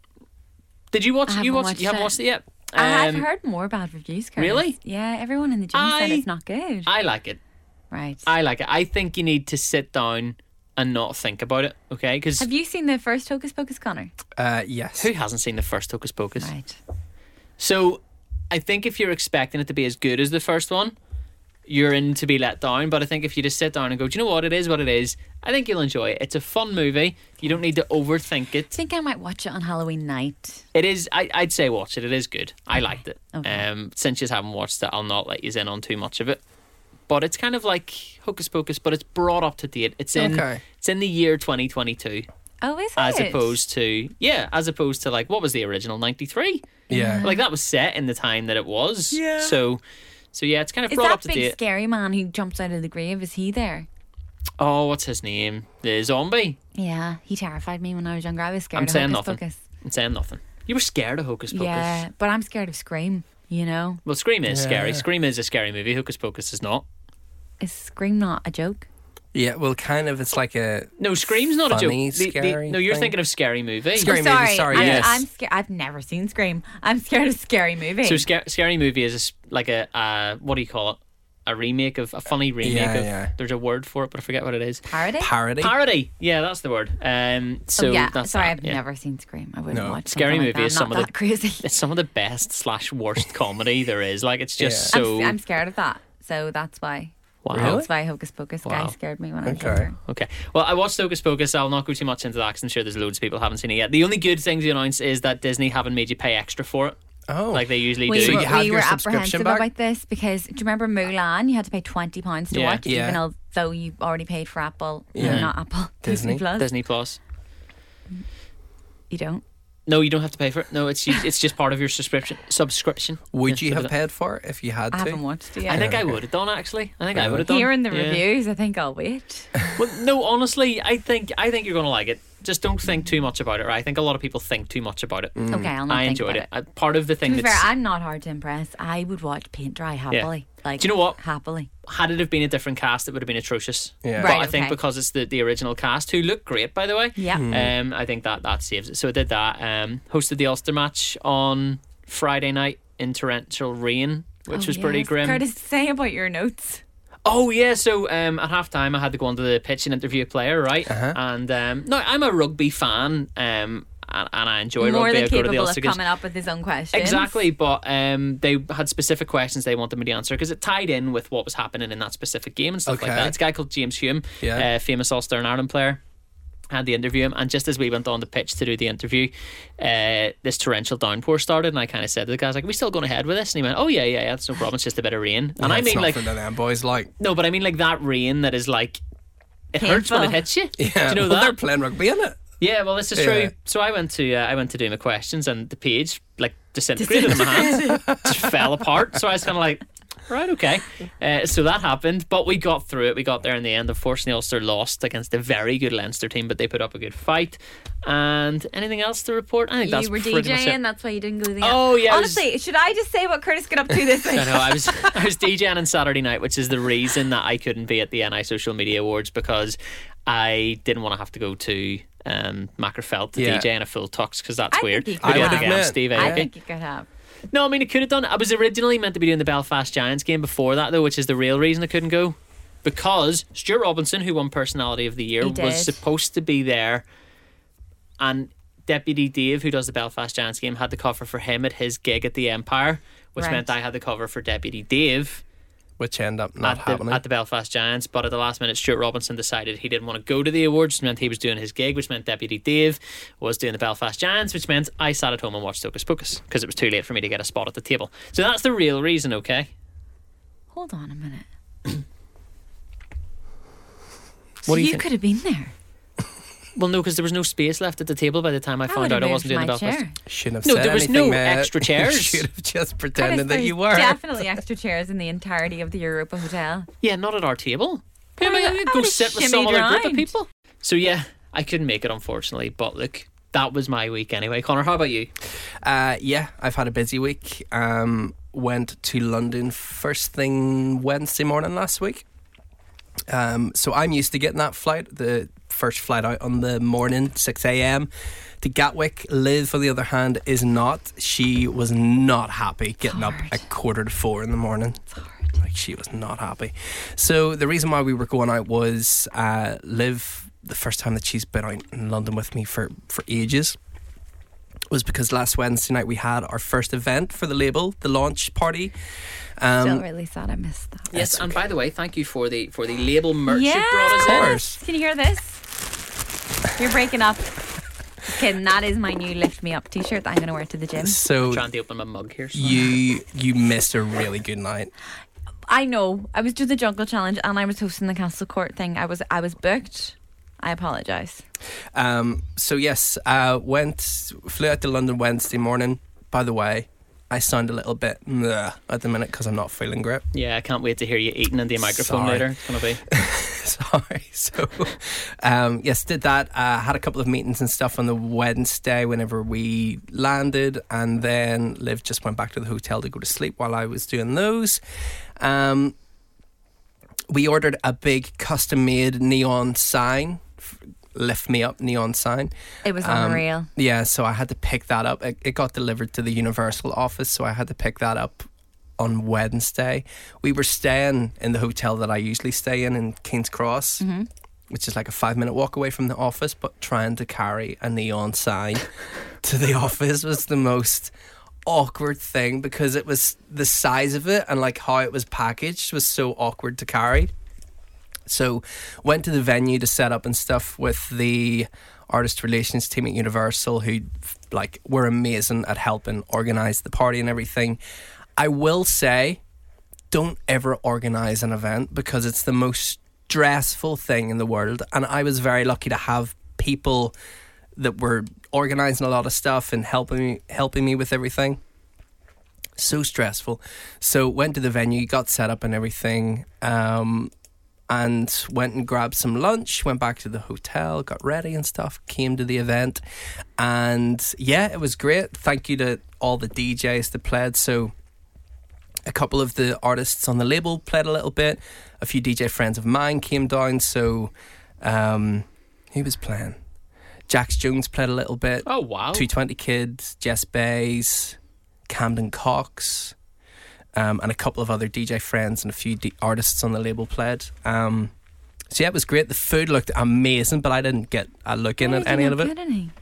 Did you watch? I You haven't watched? watched You haven't it. watched it yet? I have Um, heard more bad reviews. Curtis. Really? Yeah, everyone in the gym said I- it's not good. I like it. right. I like it. I think you need to sit down and not think about it. Okay? Because have you seen the first Hocus Pocus, Connor? Uh, yes. who hasn't seen the first Hocus Pocus? Right. So I think if you're expecting it to be as good as the first one, you're in to be let down. But I think if you just sit down and go, do you know what? It is what it is. I think you'll enjoy it. It's a fun movie. You don't need to overthink I it. think I might watch it on Halloween night. It is. I, I'd say watch it. It is good. I liked it. Okay. Um, since you haven't watched it, I'll not let you in on too much of it. But it's kind of like Hocus Pocus, but it's brought up to date. It's in. Okay. It's in the year twenty twenty-two, Oh, is as it? opposed to yeah, as opposed to like what was the original ninety-three? Yeah. Like that was set in the time that it was. Yeah. So, so yeah, it's kind of Is brought that up to big date. scary man who jumps out of the grave? Is he there? Oh, what's his name? The zombie. Yeah, he terrified me when I was younger. I was scared I'm of saying Hocus nothing. Pocus. I'm saying nothing. You were scared of Hocus Pocus. Yeah, but I'm scared of Scream. You know, Well, Scream is Yeah. scary. Scream is a scary movie. Hocus Pocus is not. is Scream not a joke? Yeah, well, kind of. It's like a No, Scream's not funny, a joke. The- the- scary no, you're thing. thinking of Scary Movie. Scary Oh, movie, sorry, sorry, I'm, yes. I'm scared. I've never seen Scream. I'm scared of Scary Movie. So Scar- Scary Movie is a s like a uh, what do you call it? A remake of a funny remake Yeah, of. yeah. There's a word for it, but I forget what it is. Parody. parody. Parody. Yeah, that's the word. Um, so oh, yeah. that's Sorry, that, I've yeah. never seen Scream. I wouldn't No. watch Scary something like Movie that. is I'm some not of the- that crazy. It's some of the best slash worst comedy there is. Like it's just Yeah. I'm, so. I'm scared of that, so that's why. wow. Really? That's why Hocus Pocus guy Wow. scared me when I was Okay. younger. Okay. Well, I watched Hocus Pocus. I'll not go too much into that because I'm sure there's loads of people who haven't seen it yet. The only good thing to announce is that Disney haven't made you pay extra for it, Oh, like they usually We, do. So were, you had we your were subscription apprehensive back? about this because do you remember Mulan? You had to pay twenty pounds to Yeah. watch, Yeah. even though you already paid for Apple. Yeah. No, not Apple. Disney. Disney Plus. Disney Plus. You don't. No, you don't have to pay for it. No, it's it's just part of your subscription. Subscription. would Yeah, you so have that- paid for it if you had I to? haven't watched it I yet. think I Okay. would have done actually. I think I Really? would have done. Hearing the Yeah. reviews, I think I'll wait. Well, no, honestly, I think I think you're gonna like it. Just don't think too much about it. Right? I think a lot of people think too much about it. Mm. Okay, I'll not I think enjoyed about it. Uh, Part of the To thing be that's fair, I'm not hard to impress. I would watch paint dry happily. Like, Do you know what? Happily. had it have been a different cast, it would have been atrocious. Yeah. But Right, I think okay. because it's the, the original cast, who look great by the way. Yeah. Um, I think that that saves it. So I did that. Um, hosted the Ulster match on Friday night in torrential rain, which Oh, was pretty yes. grim. Curtis, say about your notes. Oh yeah, so um, at half time I had to go onto the pitch and interview a player, right? Uh-huh. And um, no, I'm a rugby fan, um, and, and I enjoy More rugby. than I go to the capable Ulster of games. coming up with his own questions. Exactly, but um, they had specific questions they wanted me to answer because it tied in with what was happening in that specific game and stuff like Okay. that. It's a guy called James Hume, Yeah. uh, famous Ulster and Ireland player. Had to interview him, and just as we went on the pitch to do the interview, uh, this torrential downpour started, and I kind of said to the guys, like, "Are we still going ahead with this?" And he went, "Oh yeah, yeah, yeah, that's no problem. It's just a bit of rain." And I That's mean, like, nothing to them boys, like no, but I mean, like that rain that is like, it hurts when it Painful. hits you. yeah, Do you know well, they're that? playing rugby in it. Yeah, well, this is Yeah. true. So I went to uh, I went to do my questions, and the page like disintegrated in my hands, just fell apart. So I was kind of like, right, okay. Uh, so that happened, but we got through it. We got there in the end. Unfortunately, Ulster lost against a very good Leinster team, but they put up a good fight. And anything else to report? I think that's You were pretty much it. DJing, that's why you didn't go to the Oh, yeah, I was- Honestly, should I just say what Curtis got up to this week? I know. I was I was DJing on Saturday night, which is the reason that I couldn't be at the N I Social Media Awards because I didn't want to have to go to um, Macrofeld to Yeah. D J in a full tux because that's I weird. think you Who do you could have have. again? Steve I Aoki? think you could have. No, I mean, I could have done. I was originally meant to be doing the Belfast Giants game before that, though, which is the real reason I couldn't go. Because Stuart Robinson, who won Personality of the Year, He was did. supposed to be there, and Deputy Dave, who does the Belfast Giants game, had the cover for him at his gig at the Empire, which Right. meant I had the cover for Deputy Dave Which end up not at the, happening. at the Belfast Giants. But at the last minute, Stuart Robinson decided he didn't want to go to the awards, which meant he was doing his gig, which meant Deputy Dave was doing the Belfast Giants, which meant I sat at home and watched Hocus Pocus because it was too late for me to get a spot at the table. So that's the real reason, okay? Hold on a minute. What so do you you think? could have been there. Well, no, because there was no space left at the table by the time I, I found would out have I wasn't doing moved the my Belfast. chair. Shouldn't have No, said there was anything, no mate. extra chairs. You should have just Curtis, pretended that there's you were. definitely extra chairs in the entirety of the Europa Hotel. Yeah, not at our table. Who am I I going would've- to I go would've sit with some shimmied other group of around. people? So yeah, I couldn't make it, unfortunately. But look, that was my week anyway. Connor, how about you? Uh, yeah, I've had a busy week. Um, went to London first thing Wednesday morning last week. Um, so I'm used to getting that flight, the first flight out on the morning, six a.m. to Gatwick. Liz, on the other hand, is not. She was not happy getting up hard. at quarter to four in the morning. Like, she was not happy. So the reason why we were going out was uh, Liv, the first time that she's been out in London with me for, for ages, was because last Wednesday night we had our first event for the label, the launch party. Um, Still really sad I missed that. Yes, That's and okay. by the way, thank you for the for the label merch Yeah. you brought us Of in. course. Can you hear this? You're breaking up. Just kidding. That is my new Lift Me Up t-shirt that I'm going to wear to the gym. So Trying to open my mug here. So. you you missed a really good night. I know. I was doing the Jungle Challenge and I was hosting the Castle Court thing. I was I was booked. I apologise. Um, so yes, uh, went flew out to London Wednesday morning. By the way, I sound a little bit meh at the minute because I'm not feeling great. Yeah, I can't wait to hear you eating into the microphone Sorry. later. It's gonna be. Sorry. So, um, yes, did that. Uh, had a couple of meetings and stuff on the Wednesday whenever we landed, and then Liv just went back to the hotel to go to sleep while I was doing those. Um, we ordered a big custom-made neon sign, lift me up neon sign. It was Um, unreal. Yeah, so I had to pick that up. It, it got delivered to the Universal office, so I had to pick that up on Wednesday. We were staying in the hotel that I usually stay in in King's Cross, Mm-hmm. which is like a five minute walk away from the office, but trying to carry a neon sign to the office was the most awkward thing because it was the size of it and like how it was packaged was so awkward to carry. So went to the venue to set up and stuff with the artist relations team at Universal, who like were amazing at helping organise the party and everything. I will say, don't ever organise an event because it's the most stressful thing in the world. And I was very lucky to have people that were organising a lot of stuff and helping me, helping me with everything. So stressful. So went to the venue, got set up and everything, um, and went and grabbed some lunch, went back to the hotel, got ready and stuff, came to the event. And yeah, it was great. Thank you to all the D Js that played. So a couple of the artists on the label played a little bit. A few D J friends of mine came down. So um, who was playing? Jax Jones played a little bit. Oh, wow. two twenty Kids, Jess Bays, Camden Cox, um, and a couple of other D J friends and a few D- artists on the label played. Um, so yeah, it was great. The food looked amazing, but I didn't get a look in Why at did any you of not it. get any?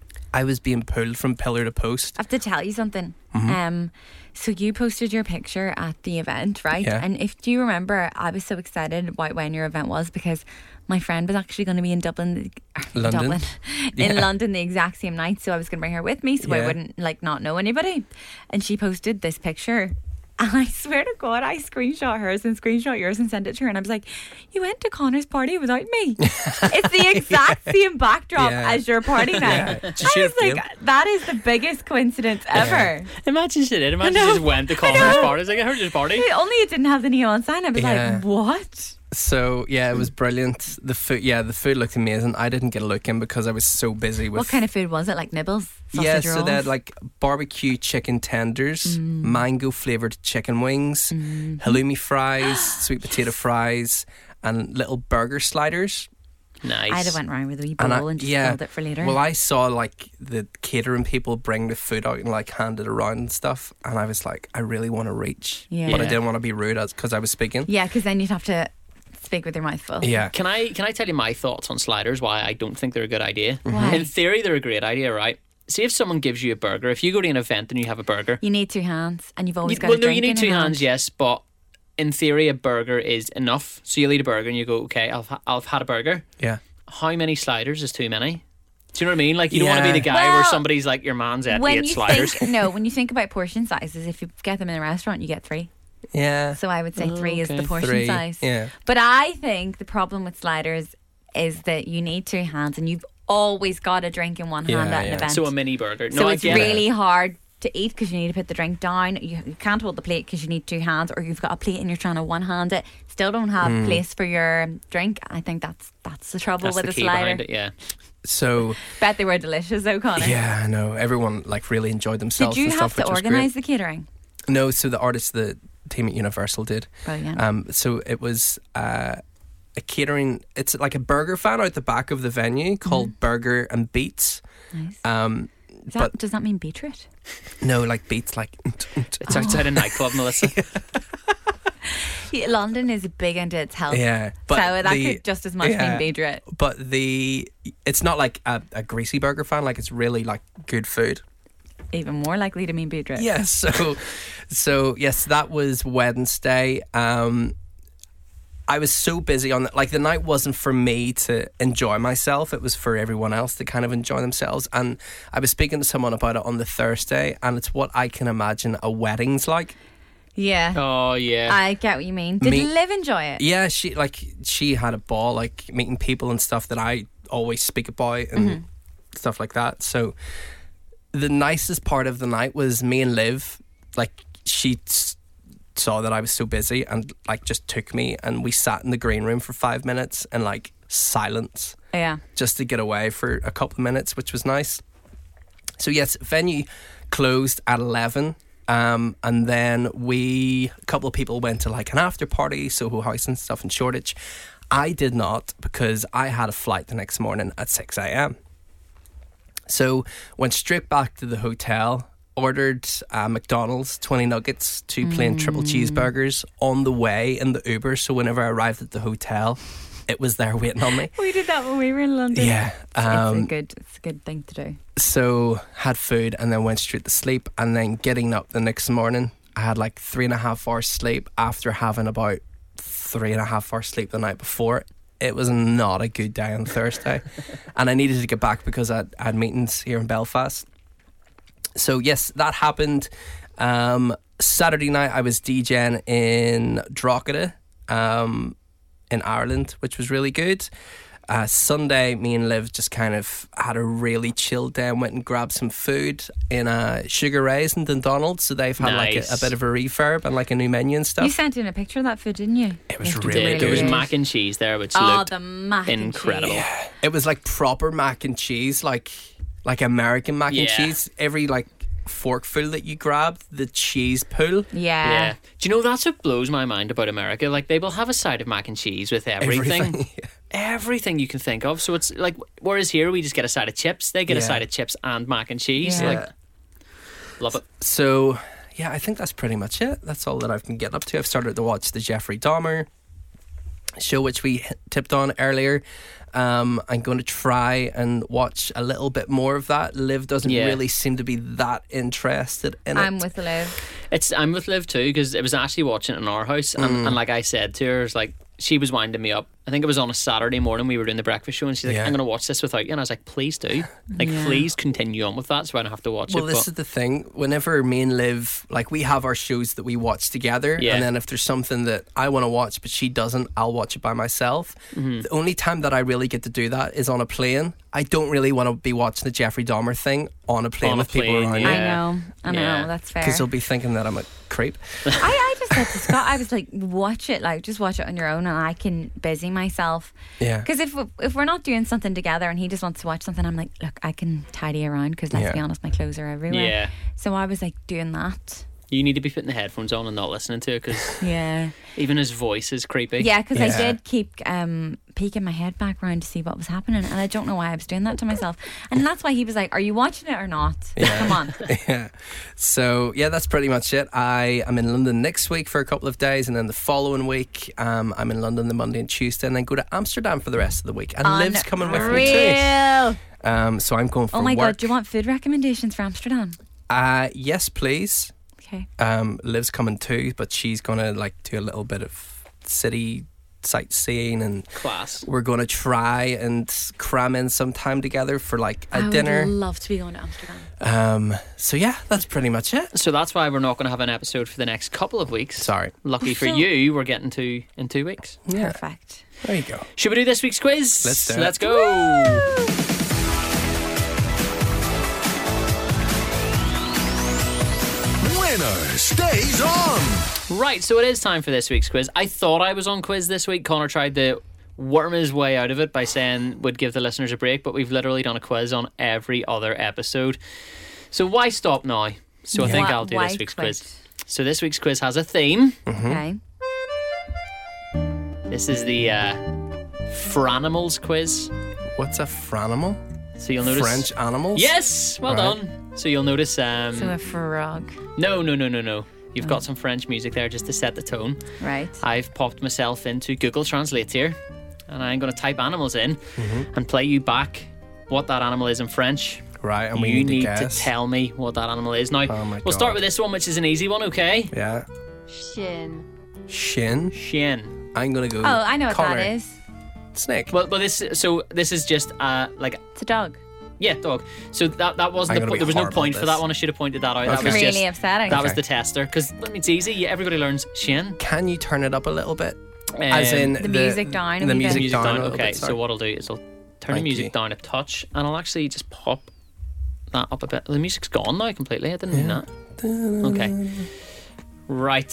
I was being pulled from pillar to post. I have to tell you something. Mm-hmm. Um, so you posted your picture at the event, right? Yeah. And if do you remember, I was so excited about when your event was because my friend was actually going to be in Dublin, er, London? Dublin, in Yeah. London the exact same night. So I was going to bring her with me, so I Yeah. wouldn't like not know anybody. And she posted this picture. And I swear to God, I screenshot hers and screenshot yours and sent it to her. And I was like, you went to Connor's party without me. It's the exact same backdrop Yeah. as your party night. Yeah. She I should was have like, that is the biggest coincidence ever. Imagine she did. Imagine I she know. just went to Connor's party. It's like, I heard your party. Only it didn't have the neon sign. I was Yeah. like, what? So yeah, it was brilliant. The food, yeah, the food looked amazing. I didn't get a look in because I was so busy with. What kind of food was it? Like nibbles? Sausage Yeah, rolls? so they had like barbecue chicken tenders, Mm. mango flavoured chicken wings, Mm-hmm. halloumi fries, sweet potato fries, and little burger sliders. Nice. I'd have went round with a wee And bowl I- and, just yeah, filled it for later. Well, I saw like the catering people bring the food out and like hand it around and stuff, and I was like, I really want to reach, Yeah. but I Yeah. didn't want to be rude as because I was speaking. yeah, because then you'd have to speak with your mouth full. Yeah. Can I can I tell you my thoughts on sliders? Why I don't think they're a good idea. Why? In theory, they're a great idea, right? See if someone gives you a burger. If you go to an event and you have a burger, You need two hands, and you've always you, got well, a no, drink you need in two your hand. hands, yes, but in theory, a burger is enough. So you'll eat a burger and you go, okay, I've ha- I've had a burger. Yeah. How many sliders is too many? Do you know what I mean? Like you don't want to Yeah. be the guy where Well, somebody's like, your man's at When eight you sliders. think no, when you think about portion sizes, if you get them in a restaurant, you get three. Yeah. So I would say Oh, three is okay. the portion Three. size. Yeah. But I think the problem with sliders is that you need two hands, and you've always got a drink in one hand Yeah, at an yeah. event. So a mini burger. So No, I it's get it. really hard to eat because you need to put the drink down. You, you can't hold the plate because you need two hands, or you've got a plate and you're trying to one hand it. Still don't have Hmm. place for your drink. I think that's that's the trouble That's with the a key slider. behind it. Yeah. So Bet they were delicious, though, Connor. yeah, I know everyone like really enjoyed themselves. Did you and have stuff, to which was great. organise the catering? No, so the artists, the team at Universal did. Brilliant. Um, so it was uh, a catering. It's like a burger fan out the back of the venue called Burger and Beats. Nice. Um, Is that, but does that mean beetroot? no, like Beats, like It's outside a nightclub, Melissa. Yeah, London is big into its health. yeah. But so that the, could just as much yeah. mean beetroot. But the it's not like a, a greasy burger fan. Like it's really like good food. Even more likely to mean beetroot. Yes. So, so yes, that was Wednesday. Um, I was so busy on that. Like the night wasn't for me to enjoy myself. It was for everyone else to kind of enjoy themselves. And I was speaking to someone about it on the Thursday, and it's what I can imagine a wedding's like. Yeah. Oh yeah. I get what you mean. Did Me- Liv enjoy it? Yeah, she like she had a ball, like meeting people and stuff that I always speak about and stuff like that. So the nicest part of the night was me and Liv. Like she s- saw that I was so busy and like just took me, and we sat in the green room for five minutes in like silence Yeah. just to get away for a couple of minutes, which was nice. So yes, venue closed at eleven. Um, and then we, a couple of people went to like an after party, Soho House and stuff in Shoreditch. I did not, because I had a flight the next morning at six a.m. So went straight back to the hotel, ordered uh, McDonald's, twenty nuggets, two plain Mm. triple cheeseburgers on the way in the Uber. So whenever I arrived at the hotel, it was there waiting on me. We did that when we were in London. Yeah. it's Um, a good, it's a good thing to do. so had food and then went straight to sleep, and then getting up the next morning, I had like three and a half hours sleep after having about three and a half hours sleep the night before. It was not a good day on Thursday, and I needed to get back because I had meetings here in Belfast. So yes, that happened. Um, Saturday night I was DJing in Drogheda, um, in Ireland, which was really good. Uh, Sunday, me and Liv just kind of had a really chilled day and went and grabbed some food in uh, Sugar Ray's in Dundonald. So they've had like a, Nice. a bit of a refurb and like a new menu and stuff. You sent in a picture of that food, didn't you? It was Looked really There, good. there was good. mac and cheese there, which Oh, looked the mac and incredible. cheese. It was like proper mac and cheese, like like American mac and Yeah. cheese. Every like forkful that you grabbed, the cheese pool. Yeah. Yeah. Do you know, that's what blows my mind about America? Like, they will have a side of mac and cheese with everything. Everything. Everything you can think of. So it's like, whereas here we just get a side of chips, they get a Yeah. side of chips and mac and cheese. Yeah. Like, love it. So, yeah, I think that's pretty much it. That's all that I've been getting up to. I've started to watch the Jeffrey Dahmer show, which we tipped on earlier. Um, I'm going to try and watch a little bit more of that. Liv doesn't Yeah. really seem to be that interested in it. I'm with Liv. It's I'm with Liv too, because it was actually watching it in our house, and, Mm. and like I said to her, it's like, she was winding me up. I think it was on a Saturday morning, we were doing the breakfast show, and she's like, Yeah. I'm going to watch this without you. And I was like, please do. Like, Yeah. please continue on with that so I don't have to watch Well, it. this But is the thing. Whenever me and Liv, like, we have our shows that we watch together, Yeah. and then if there's something that I want to watch but she doesn't, I'll watch it by myself. Mm-hmm. The only time that I really get to do that is on a plane. I don't really want to be watching the Jeffrey Dahmer thing on a plane On a with people plane, around yeah. me. I know. I know. Yeah. That's fair. Because they'll be thinking that I'm a creep. I, I just said to Scott, I was like, watch it, like just watch it on your own, and I can busy myself. Yeah. Because if if we're not doing something together and he just wants to watch something, I'm like, look, I can tidy around. Because let's Yeah. be honest, my clothes are everywhere. yeah, So I was like doing that. you need to be putting the headphones on and not listening to it, because Yeah. even his voice is creepy. Yeah, because I Yeah. did keep um, peeking my head back round to see what was happening, and I don't know why I was doing that to myself. And that's why he was like, "Are you watching it or not? Come on." Yeah. So yeah, that's pretty much it. I am in London next week for a couple of days, and then the following week, um, I'm in London the Monday and Tuesday, and then go to Amsterdam for the rest of the week. And Liv's coming with me too. Unreal. Um, so I'm going for Oh my work. god! Do you want food recommendations for Amsterdam? Uh, yes, please. Okay. Um, Liv's coming too, but she's gonna like do a little bit of city sightseeing, and Class. we're gonna try and cram in some time together for like a I dinner. would love to be going to Amsterdam. Um, so yeah, that's pretty much it. So that's why we're not going to have an episode for the next couple of weeks. Sorry. Lucky for So- you, we're getting to in two weeks. Yeah, Perfect. there you go. Should we do this week's quiz? Let's do it. Let's go. Winner stays on. Right, so it is time for this week's quiz. I thought I was on quiz this week. Connor tried to worm his way out of it by saying would give the listeners a break, but we've literally done a quiz on every other episode. So why stop now? So I think Why- I'll do why this week's quit? quiz. So this week's quiz has a theme. Okay. This is the uh, Franimals quiz. What's a franimal? So you'll notice French animals? Yes, well Right. done. So you'll notice um So a frog, no, no, no, no, no. You've got some French music there just to set the tone. right? I've popped myself into Google Translate here, and I'm going to type animals in Mm-hmm. and play you back what that animal is in French. Right, and we you need, need to to guess. tell me what that animal is. Now, Oh my we'll start God. with this one, which is an easy one, okay? Yeah. Shin. Shin. Shin. I'm gonna go. Oh, I know what Connor. that is. Snake. Well, but this so this is just uh like It's a dog. yeah, dog. So that that wasn't I'm the gonna po- be there was no horrible point at for this. that one. I should have pointed that out. That Okay. was Really just upsetting. that was Okay. the tester, because I mean, it's easy. Yeah, everybody learns Shin. Can you turn it up a little bit? As Um, in The music down a The wee bit. music, music down. down. a little Okay, bit, so sorry. what I'll do is I'll turn the Thank music you. down a touch, and I'll actually just pop that up a bit. The music's gone now completely. I didn't mean that. Okay. Right.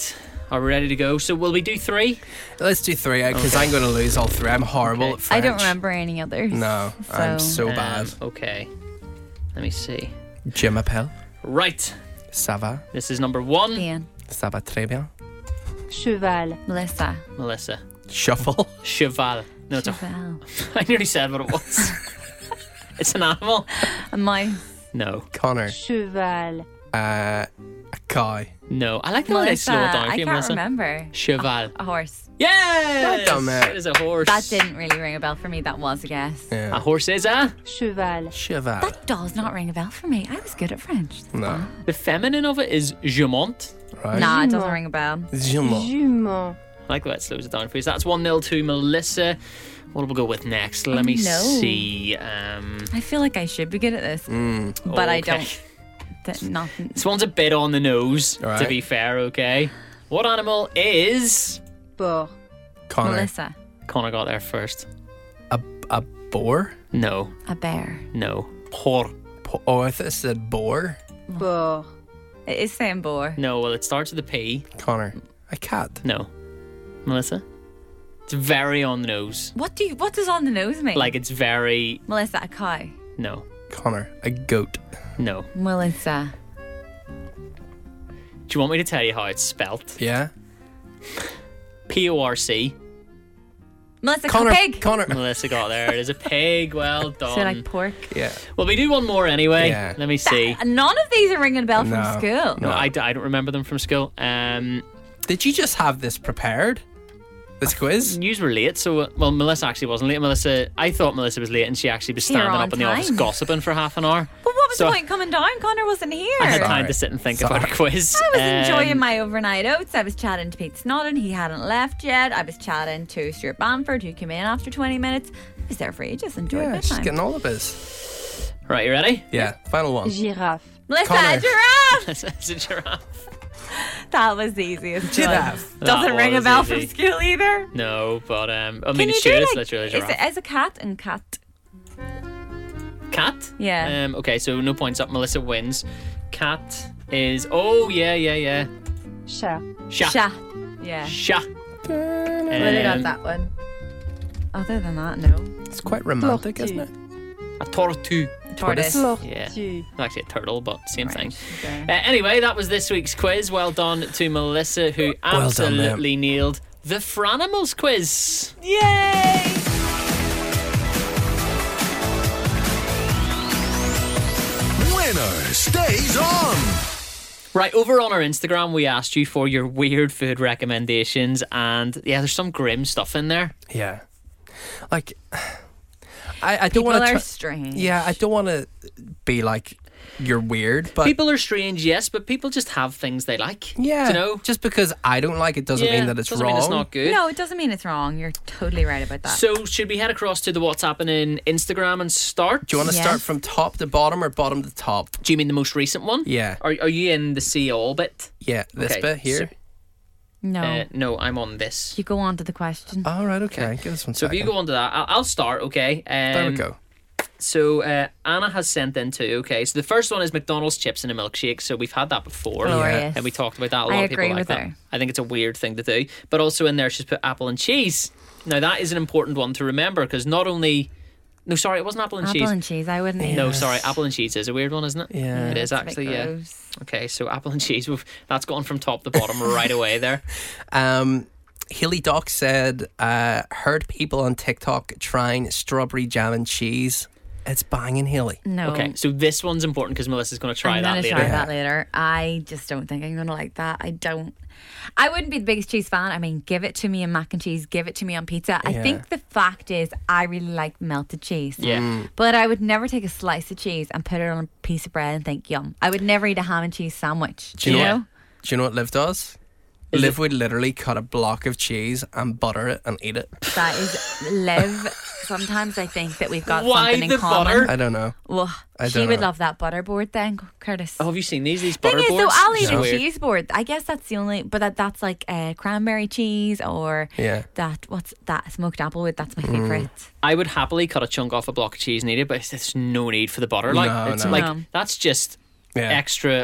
Are we ready to go? So will we do three? Let's do three because I'm going to lose all three. I'm horrible Okay. at French. I don't remember any others. No, I'm so Um, bad. Okay. Let me see. Je m'appelle. Right. Ça va? This is number one. Bien. Ça va très bien. cheval, Melissa. Melissa. Shuffle. Cheval. No, it's a, Cheval. I nearly said what it was. It's an animal. A mouse. No. Connor. cheval, Uh, a cow. No. I like the way they Melissa. slow it down for I you, can't Melissa. remember. Cheval. A horse. Yes! Well done, mate. It is a horse. That didn't really ring a bell for me. That was a guess. A Yeah. horse is a. cheval, Cheval. That does not ring a bell for me. I was good at French. No. The feminine of it is jument. Right? Nah, it doesn't Jument. ring a bell. Jument. jument, I like the way it slows it down for you. So that's one nil to Melissa. What will we go with next? Let me no. see. Um, I feel like I should be good at this, Mm. but I okay. don't. Th- nothing. This one's a bit on the nose, All to right. be fair, okay? What animal is... porc, Connor. Melissa. Connor got there first. A, a boar? No, A bear. no. Por. Po- Oh, I thought it said boar. porc, It is saying boar. No, well, it starts with a P. Connor. A cat. No. Melissa? It's very on the nose. What do you? What does on the nose mean? Like, it's very... Melissa, a cow. No. Connor. A goat. No. Melissa. Do you want me to tell you how it's spelt? Yeah. P O R C. Melissa, Connor. pig. Connor. Melissa got there. It is a pig. Well done. So like pork. Yeah. Well, we do one more anyway. Yeah. Let me see. None of these are ringing a bell No. from school. No, I, d- I don't remember them from school. Um, Did you just have this prepared? This quiz? News were late, so uh, well, Melissa actually wasn't late. Melissa, I thought Melissa was late, and she actually was You're standing on up in the office time. gossiping for half an hour. But what was So- the point coming down? Connor wasn't here. I had Sorry. time to sit and think about a Sorry. quiz. I was Um, enjoying my overnight oats. I was chatting to Pete Snodden. He hadn't left yet. I was chatting to Stuart Bamford, who came in after twenty minutes. I was there for ages. Enjoyed Yeah, my she's time. getting all of this. Right, you ready? Yeah. Final one. girafe, Melissa, Connor. giraffe. It's a giraffe. That was the easiest. Giraffe. one. Doesn't That ring a was bell easy. from school either. No, but um, I Can mean, you it do should. It's like, literally a is giraffe. it as a cat and cat? Cat? Yeah. Um, okay, so no points up. Melissa wins. Cat is. Oh, yeah, yeah, yeah. chat, Sha. Sha. Yeah. Sha. Well, I got Um, that one. Other than that, no. It's quite romantic, Tortue. isn't it? A tortoise. Tortoise. Yeah. tortue, Actually, a turtle, but same thing. Okay. Uh, anyway, that was this week's quiz. Well done to Melissa, who Well done, absolutely nailed the Franimals quiz. Yay! Winner stays on. Right, over on our Instagram, we asked you for your weird food recommendations, and yeah, there's some grim stuff in there. Yeah. Like, I, I don't People want are to. strange. Yeah, I don't want to be like, you're weird, but People are strange, yes, but people just have things they like. yeah, you know, just because I don't like it doesn't yeah, mean that it's doesn't wrong. mean it's not good. No, it doesn't mean it's wrong. You're totally right about that. So, should we head across to the What's Happening Instagram and start? Do you want to Yes. start from top to bottom or bottom to top? Do you mean the most recent one? Yeah, Are, are you in the see all bit? yeah, this Okay, bit here. no. Uh, no, I'm on this. you go on to the question. All right, okay, give us one So if second. you go on to that, I'll, I'll start, okay? Um, there we go. So uh, Anna has sent in two, okay? So the first one is McDonald's chips and a milkshake. So we've had that before. Glorious. And we talked about that. A lot I of people agree like with that. her. I think it's a weird thing to do. But also in there, she's put apple and cheese. Now that is an important one to remember because not only... No, sorry, it wasn't apple and Apple cheese. and cheese, I wouldn't eat. No, Yes. sorry, apple and cheese is a weird one, isn't it? Yeah. It is It's a bit actually, yeah. gross. Okay, so apple and cheese, we've, that's gone from top to bottom right away there. Um, Haley Doc said, uh, heard people on TikTok trying strawberry jam and cheese. It's banging, Haley. No. Okay, so this one's important because Melissa's going to try I'm that gonna later. try Yeah. that later. I just don't think I'm gonna like that. I don't. I wouldn't be the biggest cheese fan. I mean, give it to me in mac and cheese. Give it to me on pizza. I Yeah. think the fact is, I really like melted cheese. Yeah. But I would never take a slice of cheese and put it on a piece of bread and think yum. I would never eat a ham and cheese sandwich. Do you know Yeah. what? Do you know what Liv does? Is Liv it- would literally cut a block of cheese and butter it and eat it. That is live. Sometimes I think that we've got Why something in the common. butter? I don't know. Well, I she don't would know. love that butter board then, Curtis. Oh, have you seen these? These Thing butter is, though, boards? I'll eat No. a Weird. cheese board. I guess that's the only, but that, that's like uh, cranberry cheese or Yeah. that, what's that, smoked applewood. That's my Mm. favourite. I would happily cut a chunk off a block of cheese and eat it, but there's no need for the butter. Like, No, it's no. like No. that's just Yeah. extra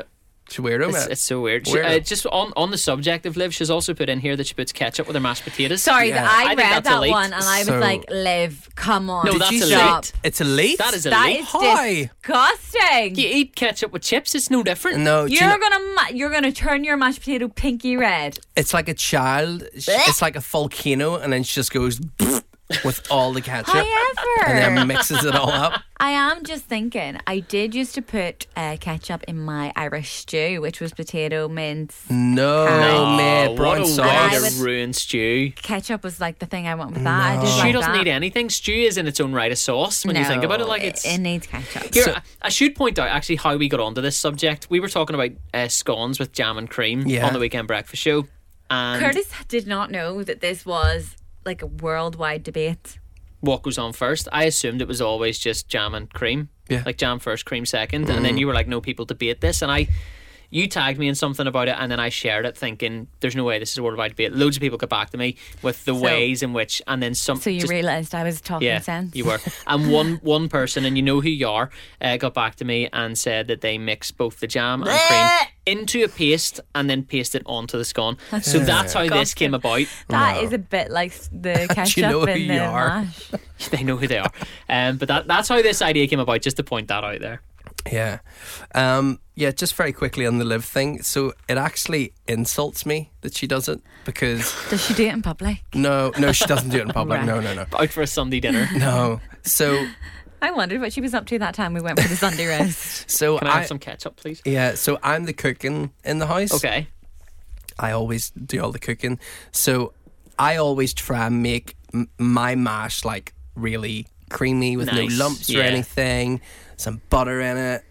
It's weirdo, It's, man. it's so weird. She, Weirdo. uh, just on, on the subject of Liv, she's also put in here that she puts ketchup with her mashed potatoes. Sorry, Yeah. that I, I think read that's that elite. one and I was So- like, Liv, come on. No, Did that's you elite. say Stop. it's elite? That is That elite. is Hi. disgusting. You eat ketchup with chips, it's no different. No, do you You're know- gonna ma- you're gonna turn your mashed potato pinky red. it's like a child. Sh- It's like a volcano, and then she just goes with all the ketchup, and However, then mixes it all up. I am just thinking. I did used to put uh, ketchup in my Irish stew, which was potato, mince. No, Oh, mate, what brown a sauce. I way would- to ruin stew. Ketchup was like the thing I went with that. I did No. Stew like doesn't that. need anything. Stew is in its own right a sauce when you think about it. Like it's. it, it needs ketchup. Here, So- I- I should point out actually how we got onto this subject. We were talking about uh, scones with jam and cream Yeah. on the weekend breakfast show. And Curtis did not know that this was like a worldwide debate. what goes on first? I assumed it was always just jam and cream. Yeah. Mm. Like jam first, cream second. And then you were like, no, people debate this. And I, you tagged me in something about it, and then I shared it thinking, there's no way this is a worldwide debate. Loads of people got back to me with the ways in which, and then some. So you just- realised I was talking Yeah, sense. you were. And one one person, and you know who you are, uh, got back to me and said that they mix both the jam and cream into a paste and then paste it onto the scone. So that's how this came about. That is a bit like the ketchup you know who in you the are? mash. They know who they are. Um, but that that's how this idea came about, just to point that out there. Yeah. Um, yeah, just very quickly on the Liv thing. So it actually insults me that she does it because Does she do it in public? no, no, she doesn't do it in public. Right. No, no, no. Out for a Sunday dinner. No. So, I wondered what she was up to that time we went for the Sunday roast. so Can I I, have some ketchup, please? yeah, so I'm the cooking in the house. Okay. I always do all the cooking. So I always try and make m- my mash like really creamy with Nice, no lumps or yeah. anything, some butter in it.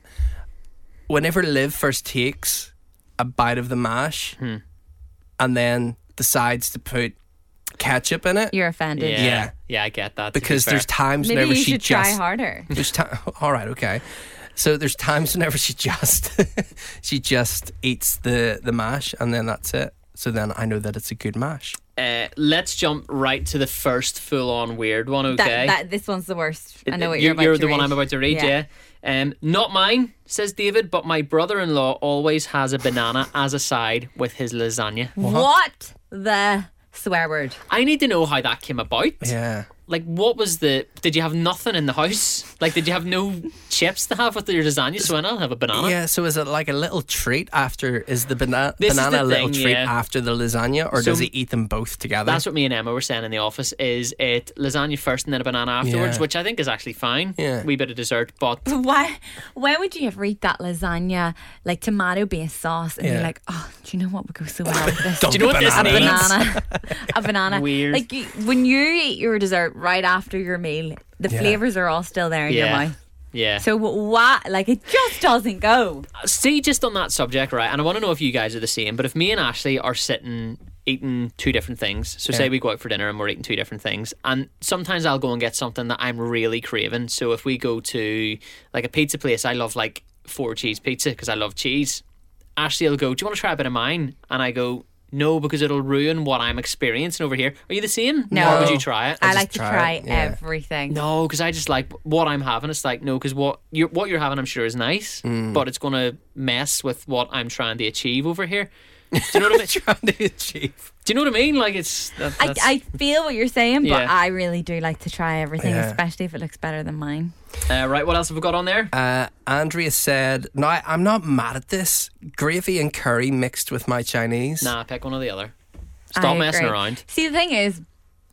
Whenever Liv first takes a bite of the mash Hmm. and then decides to put ketchup in it, You're offended. Yeah. Yeah. Yeah, I get that. to be because fair. there's times Maybe whenever you she should just try harder. there's time. All right, okay. So there's times whenever she just she just eats the the mash and then that's it. So then I know that it's a good mash. Uh, let's jump right to the first full-on weird one. Okay. That, that this one's the worst. I know what you're, you're, about you're to the read. one I'm about to read, yeah. Um, not mine, says David, but my brother-in-law always has a banana as a side with his lasagna. What the swear word? I need to know how that came about. Yeah. Like, what was the... Did you have nothing in the house? Like, did you have no chips to have with your lasagna? So I'll have a banana. Yeah, so is it like a little treat after is the bana- This is banana the a little thing, treat yeah. after the lasagna or So does he eat them both together? That's what me and Emma were saying in the office, is it lasagna first and then a banana afterwards, Yeah. which I think is actually fine. Yeah. Wee bit of dessert, but... Why? When would you ever eat that lasagna, like tomato based sauce, and Yeah. be like, oh, do you know what would go so well with this? Dump Do you know what this banana. a means? banana, a banana. Weird. Like you, when you eat your dessert right after your meal, the Yeah. flavors are all still there in your Yeah. mouth. Yeah. So what? Like it just doesn't go. See, just on that subject, right, and I want to know if you guys are the same, but if me and Ashley are sitting eating two different things, so say Yeah. we go out for dinner and we're eating two different things, and sometimes I'll go and get something that I'm really craving. So if we go to like a pizza place, I love like four cheese pizza because I love cheese. Ashley will go, do you want to try a bit of mine? And I go, no, because it'll ruin what I'm experiencing over here. Are you the same? No. Or would you try it? I, just like to try try it, yeah. everything. No, because I just like what I'm having. It's like no, because what you're what you're having, I'm sure is nice, Mm. but it's gonna mess with what I'm trying to achieve over here. Do you know what I mean? trying to achieve. Do you know what I mean? Like it's. That, I, that's- I feel what you're saying, but Yeah. I really do like to try everything, Yeah. especially if it looks better than mine. uh, right. What else have we got on there? Uh, Andrea said, "No, I'm not mad at this. Gravy and curry mixed with my Chinese." Nah, pick one or the other. Stop I messing agree. around. See, the thing is,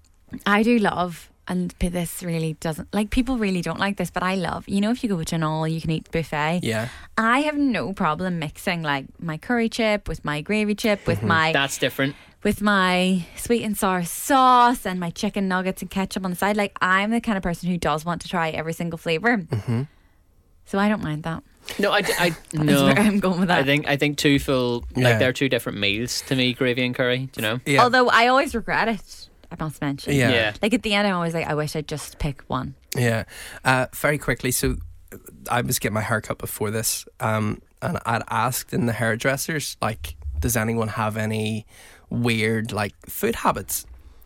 I do love, and p- this really doesn't, like, people really don't like this, but I love, you know, if you go to an all you can eat buffet, Yeah. I have no problem mixing, like, my curry chip with my gravy chip, with my Mm-hmm. That's different. with my sweet and sour sauce and my chicken nuggets and ketchup on the side. Like, I'm the kind of person who does want to try every single flavour. Mm-hmm. So I don't mind that. No, I, d- I That's no. where I'm going with that. I think I think two full Yeah. like they're two different meals to me, gravy and curry. Do you know? Yeah. Although I always regret it, I must mention. Yeah. Yeah. Like, at the end, I'm always like, I wish I'd just pick one. Yeah. Uh, very quickly, so I was getting my hair cut before this, um, and I'd asked in the hairdressers, like, does anyone have any weird, like, food habits?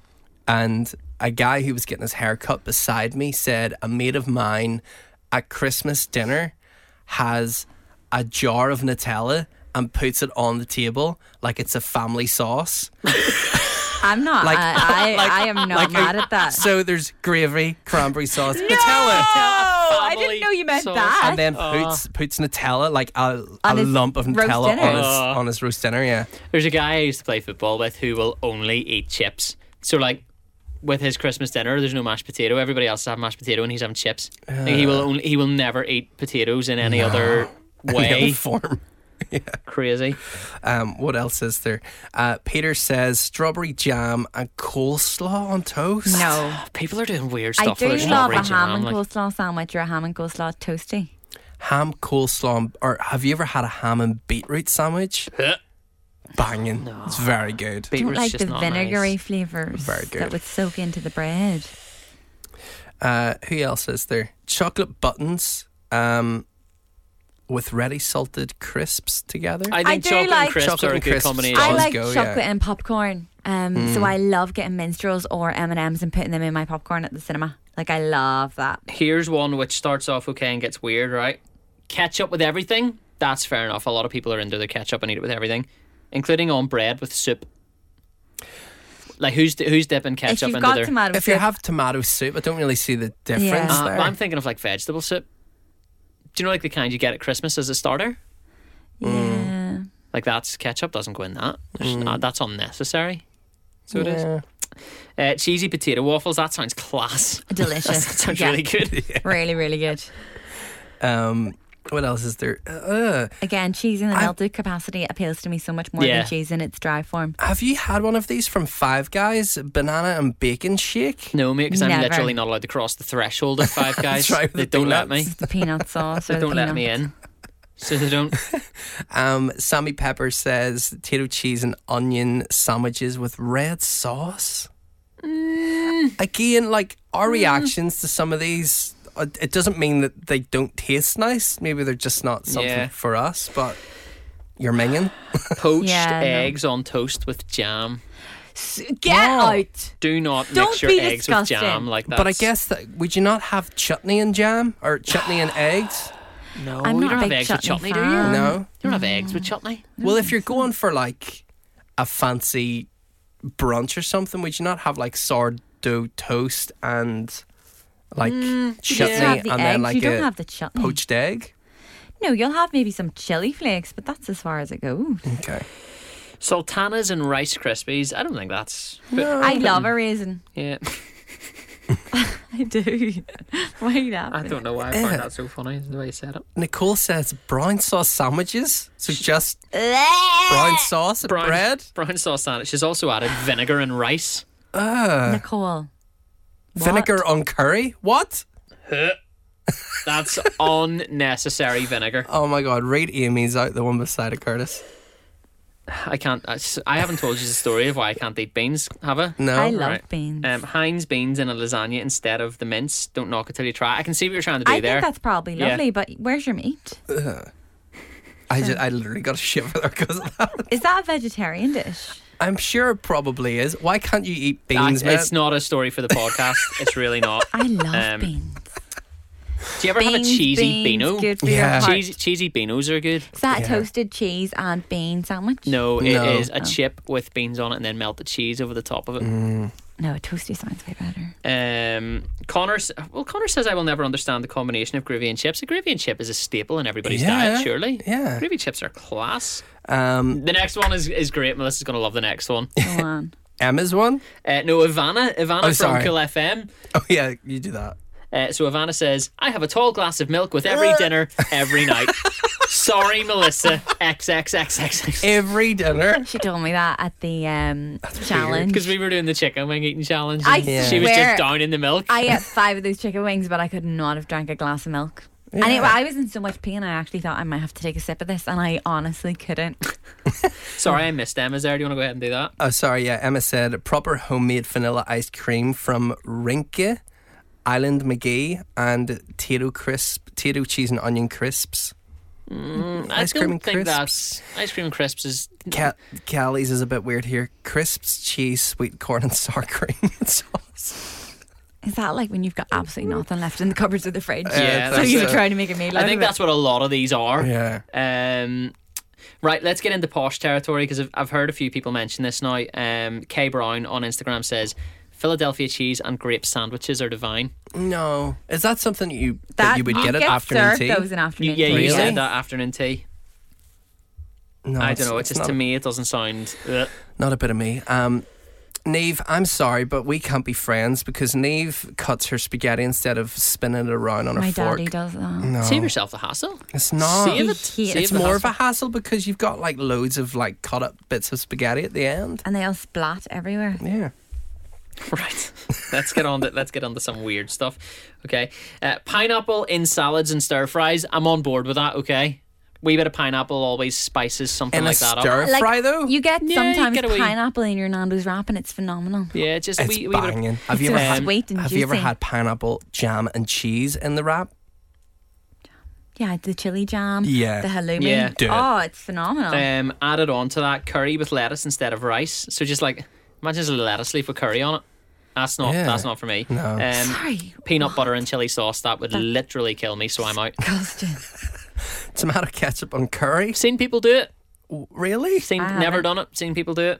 And a guy who was getting his hair cut beside me said a mate of mine at Christmas dinner has a jar of Nutella and puts it on the table like it's a family sauce. I'm not. Like- I, I, like- I am not like a- mad at that. So there's gravy, cranberry sauce, Nutella, Oh, I Family didn't know you meant sauce. that. and then puts puts Nutella, like a, a On his lump of roast Nutella dinner? on his Oh. on his roast dinner. Yeah. There's a guy I used to play football with who will only eat chips. So like with his Christmas dinner, there's no mashed potato. Everybody else has mashed potato, and he's having chips. Like, he will only he will never eat potatoes in any other Any way. other form. Crazy. Um, what else is there? Uh, Peter says strawberry jam and coleslaw on toast. No. People are doing weird I stuff do with their love strawberry a ham jam. and Like, coleslaw sandwich or a ham and coleslaw toasty. Ham coleslaw, or have you ever had a ham and beetroot sandwich? Banging. It's very good. I don't beetroot's like just the not vinegary nice. flavours Very good. that would soak into the bread. Uh, who else is there? Chocolate buttons um, with ready salted crisps together. I I think do chocolate like- and crisps Chocolate are a and good crisps. combination. I Does like go, yeah. chocolate and popcorn. Um, So I love getting minstrels or M and M's and putting them in my popcorn at the cinema. Like, I love that. Here's one which starts off okay and gets weird, right? Ketchup with everything. That's fair enough. A lot of people are into their ketchup and eat it with everything, including on bread with soup. Like who's who's dipping If ketchup you've into got their? tomato If you soup, have tomato soup, I don't really see the difference Yeah. Uh, there. I'm thinking of like vegetable soup. Do you know like the kind you get at Christmas as a starter? yeah. Like that's ketchup doesn't go in that. There's not- that's unnecessary. So it is. Yeah. Uh, cheesy potato waffles. That sounds class. Delicious. That sounds Yeah. really good. Really, really good. Um, what else is there? Uh, Again, cheese in the I- melted capacity appeals to me so much more Yeah. than cheese in its dry form. have you had one of these from Five Guys? Banana and bacon shake? No, mate, because I'm Never. literally not allowed to cross the threshold of Five Guys. right, with They the don't let me. peanuts. The peanut sauce or They the don't let peanut. me in. So they don't. Um, Sammy Pepper says potato cheese and onion sandwiches with red sauce. Mm. Again, like our reactions to some of these, uh, it doesn't mean that they don't taste nice. Maybe they're just not something Yeah. for us. But you're minging. Poached Yeah, no. eggs on toast with jam. Get Wow. out! Do not Don't mix your be eggs disgusting. with jam like that. But I guess that would you not have chutney and jam or chutney and eggs? no, I'm you not don't a have big eggs with chutney chutney, do you? fan. No. You don't have eggs with chutney. Well, if you're going for like a fancy brunch or something, would you not have like sourdough toast and like You chutney just have the and eggs. then like you don't a have the chutney. poached egg? No, you'll have maybe some chili flakes, but that's as far as it goes. Okay. Sultanas and Rice Krispies. I don't think that's. I love a raisin. Yeah. I do. Why are you laughing? I don't know why I find that so funny, the way you said it. Nicole says brown sauce sandwiches. So just brown sauce and Brown, bread. brown sauce sandwich. She's also added vinegar and rice. Uh, Nicole. vinegar on curry. What? That's unnecessary vinegar. Oh my god! Read Amy's out, the one beside of Curtis. I can't. I s- I haven't told you the story of why I can't eat beans, have I? No. I love Right. beans. Um, Heinz beans in a lasagna instead of the mince. Don't knock it till you try. I can see what you're trying to do I there. think that's probably Yeah. lovely, but where's your meat? I just, I literally got a shiver there because of that. Is that a vegetarian dish? I'm sure it probably is. Why can't you eat That's- beans, man? it's not a story for the podcast. It's really not. I love Um, beans. Do you ever have a Beans, cheesy beans, beano? good for Yeah. your heart. Cheesy, cheesy beanos are good. Is that Yeah. a toasted cheese and bean sandwich? No, it No. is a Oh. chip with beans on it and then melted cheese over the top of it. Mm. No, a toasty sounds way better. Um, Connor, s- well, Connor says I will never understand the combination of gravy and chips. A gravy and chip is a staple in everybody's Yeah, diet, surely. yeah. Gravy chips are class. Um, The next one is, is great. Melissa's going to love the next one. Go on. Emma's one. Uh, no, Ivana, Ivana Oh, from sorry. Cool F M. Oh yeah, you do that. Uh, so Ivana says, I have a tall glass of milk with every dinner, every night. Sorry, Melissa. X X X X X. Every dinner. She told me that at the um, challenge. Because we were doing the chicken wing eating challenge. I and Yeah. She was swear just down in the milk. I ate five of those chicken wings, but I could not have drank a glass of milk. And it, Yeah. I was in so much pain, I actually thought I might have to take a sip of this, and I honestly couldn't. Sorry, I missed Emma's there. Do you want to go ahead and do that? Oh, sorry. Yeah, Emma said proper homemade vanilla ice cream from Rinke, Island McGee, and Tito crisp, Tito cheese and onion crisps. I Ice don't cream and think crisps. that's ice cream and crisps is Ca- Callie's is a bit weird here. Crisps, cheese, sweet corn, and sour cream and sauce. Is that like when you've got absolutely nothing left in the cupboards of the fridge? Yeah, so that's you're it. trying to make a meal I out think of that's what a lot of these are. Yeah. Um, Right, let's get into posh territory because I've, I've heard a few people mention this now. Um, Kay Brown on Instagram says Philadelphia cheese and grape sandwiches are divine. No. Is that something you that, That you would you get at get afternoon served tea? those in You, afternoon yeah, tea. you Really? said that afternoon tea. No, I don't know. It's, just not, to me, it doesn't sound. Ugh. not a bit of me. Um, Neve, I'm sorry, but we can't be friends because Neve cuts her spaghetti instead of spinning it around on My her fork. daddy does that. No, Save yourself the hassle. it's not. Save He it. hates Save It's the more of a hassle. hassle because you've got like loads of like cut up bits of spaghetti at the end. And they all splat everywhere. Yeah. Right. let's get on to let's get on to some weird stuff. Okay. Uh, pineapple in salads and stir fries. I'm on board with that. Okay. Wee bit of pineapple always spices something In like a that stir up. fry though. You get Yeah, you sometimes get a wee- pineapple in your Nando's wrap and it's phenomenal. Yeah, just It's wee, wee bit of banging. Have you It's ever so had? sweet and Have you ever juicy. had pineapple jam and cheese in the wrap? Yeah, the chili jam, Yeah. the halloumi. Yeah. Do it. Oh, it's phenomenal. um, added on to that curry with lettuce instead of rice. So just like imagine just a lettuce leaf with curry on it. That's not Yeah. that's not for me. No. Um, Sorry. peanut butter and chili sauce that would literally kill me. So I'm out. Disgusting. Tomato ketchup on curry. Seen people do it. Really? Seen I never haven't. done it. Seen people do it.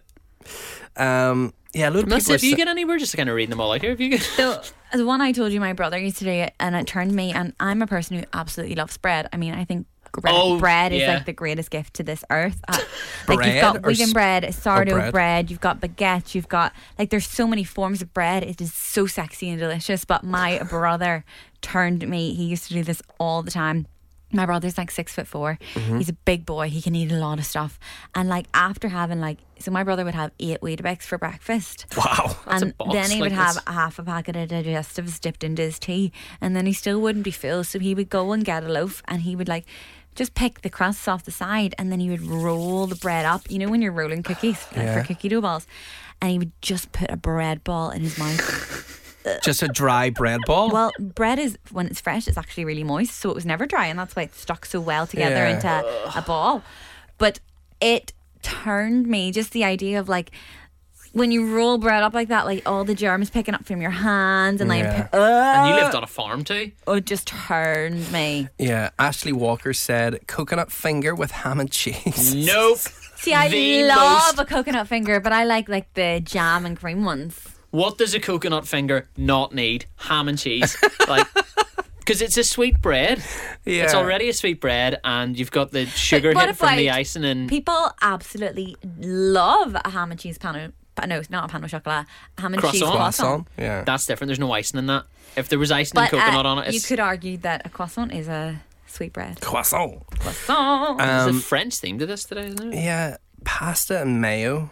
Um. Yeah. A lot of people. Melissa, Are if you sa- get any, we're just kind of reading them all out here. If you get. So, the one I told you my brother used to do it, and it turned me, and I'm a person who absolutely loves bread. I mean, I think bread, Oh, bread is yeah. like the greatest gift to this earth. Uh, like Bread you've got or vegan sp- bread, sourdough bread? bread. You've got baguettes, you've got, like, there's so many forms of bread. It is so sexy and delicious. But my brother turned me, he used to do this all the time. My brother's like six foot four. Mm-hmm. He's a big boy. He can eat a lot of stuff. And like after having like, so my brother would have eight Weetabix for breakfast. Wow. That's a and box, then he like, would have that's- a half a packet of digestives dipped into his tea, and then he still wouldn't be full. So he would go and get a loaf, and he would like just pick the crusts off the side, and then he would roll the bread up. You know when you're rolling cookies like Yeah. for cookie dough balls, and he would just put a bread ball in his mouth. Just a dry bread ball. Well, bread is, when it's fresh, it's actually really moist, so it was never dry, and that's why it stuck so well together Yeah. into a ball. But it turned me, just the idea of like, when you roll bread up like that, like all the germs picking up from your hands, and like, Yeah. And you uh, lived on a farm too. oh, it just turned me. Yeah. Ashley Walker said coconut finger with ham and cheese. Nope. See, I The love most- a coconut finger, but I like like the jam and cream ones. What does a coconut finger not need? Ham and cheese. Like, because it's a sweet bread. Yeah. It's already a sweet bread, and you've got the sugar what hit from the about icing and. People absolutely love a ham and cheese pan. au- No, not a pan au chocolat. A ham and cheese Croissant. croissant. Croissant. Yeah. That's different. There's no icing in that. If there was icing But and coconut uh, on it, you it's, could argue that a croissant is a sweet bread. Croissant. Croissant. there's Um, a French theme to this today, isn't there? Yeah. Pasta and mayo.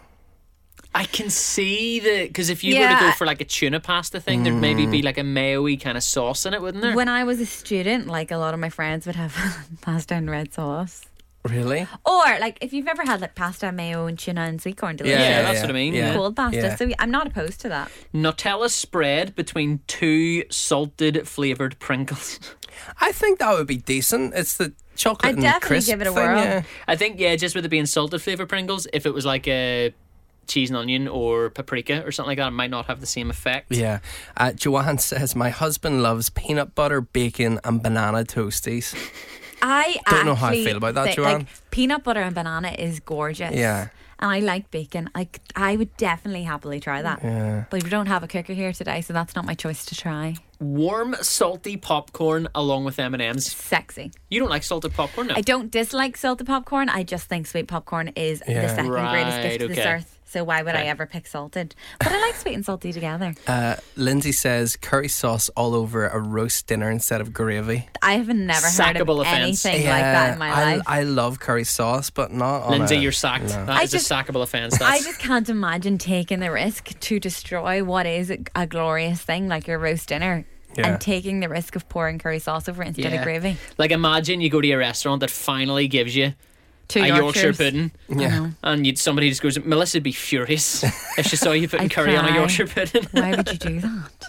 I can see the because if you were to Yeah. go for like a tuna pasta thing, there'd maybe be like a mayo-y kind of sauce in it, wouldn't there? When I was a student, like a lot of my friends would have pasta and red sauce. Really? Or like if you've ever had like pasta, mayo, and tuna and sweet corn, delicious. Yeah, that's what I mean, yeah. Cold pasta. Yeah. So I'm not opposed to that. Nutella spread between two salted flavoured Pringles. I think that would be decent. It's the chocolate I'd and definitely crisp give it a thing, whirl. Yeah. I think, yeah, just with it being salted flavoured Pringles, if it was like a cheese and onion or paprika or something like that, it might not have the same effect. Yeah. Uh, Joanne says, my husband loves peanut butter, bacon, and banana toasties. I Don't know how I actually feel about that, think, Joanne. Like, peanut butter and banana is gorgeous. Yeah. And I like bacon. I, I would definitely happily try that. Yeah. But we don't have a cooker here today, so that's not my choice to try. Warm, salty popcorn along with M and M's. Sexy. You don't like salted popcorn, no? I don't dislike salted popcorn. I just think sweet popcorn is Yeah. the second greatest Right, gift to this okay. earth. So why would I Okay. ever pick salted? But I like sweet and salty together. Uh, Lindsay says, curry sauce all over a roast dinner instead of gravy. I have never heard of Sackable offence. anything like that in my I, life. I love curry sauce, but not on Lindsay, a- you're sacked. no. That I is just- a sackable offence. I That's just can't imagine taking the risk to destroy what is a, a glorious thing like your roast dinner Yeah. and taking the risk of pouring curry sauce over it instead Yeah. of gravy. like, imagine you go to a restaurant that finally gives you Two a Yorkshire Yorkshires. pudding, Yeah. and you'd, somebody just goes, Melissa would be furious if she saw you putting I'd curry on a cry. Yorkshire pudding. Why would you do that?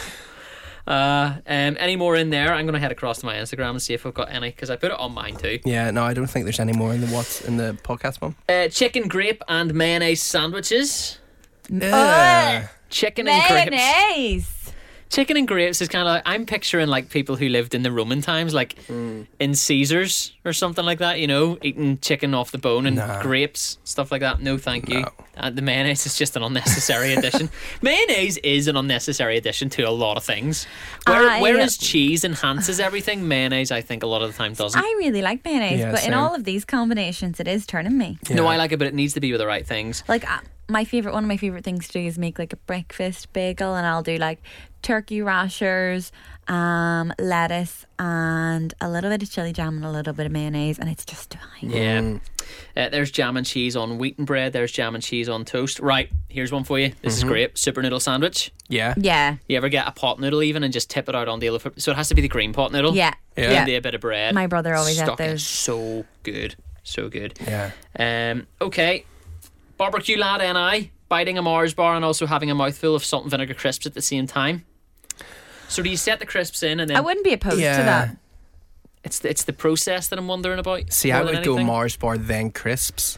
Uh, um, any more in there? I'm going to head across to my Instagram and see if I've got any, because I put it on mine too. Yeah, no, I don't think there's any more in the what's in the podcast one. Uh, chicken, grape, and mayonnaise sandwiches. Yeah. Chicken and grapes. Mayonnaise. Chicken and grapes is kind of like, I'm picturing like people who lived in the Roman times, like in Caesars or something like that, you know, eating chicken off the bone and Nah. grapes, stuff like that. No, thank you. No. Uh, the mayonnaise is just an unnecessary addition. Mayonnaise is an unnecessary addition to a lot of things. Where, I- whereas cheese enhances everything, mayonnaise, I think, a lot of the time doesn't. I really like mayonnaise, Yeah, but same. in all of these combinations, it is turning me. No, Yeah. I like it, but it needs to be with the right things. Like uh, my favorite, one of my favorite things to do is make like a breakfast bagel, and I'll do like turkey rashers, um, lettuce, and a little bit of chili jam and a little bit of mayonnaise, and it's just divine. Yeah. Uh, there's jam and cheese on wheaten bread. There's jam and cheese on toast. Right, here's one for you. This is great. Super noodle sandwich. Yeah. Yeah, You ever get a pot noodle even and just tip it out on the yellow? So it has to be the green pot noodle. yeah, Yeah. And a bit of bread. My brother always had Stuck in. those. So good. So good. Yeah. Um, okay. Barbecue lad and I biting a Mars bar and also having a mouthful of salt and vinegar crisps at the same time. So do you set the crisps in and then I wouldn't be opposed Yeah. to that. it's the, it's the process that I'm wondering about? See, more I than would go anything? Mars bar then crisps.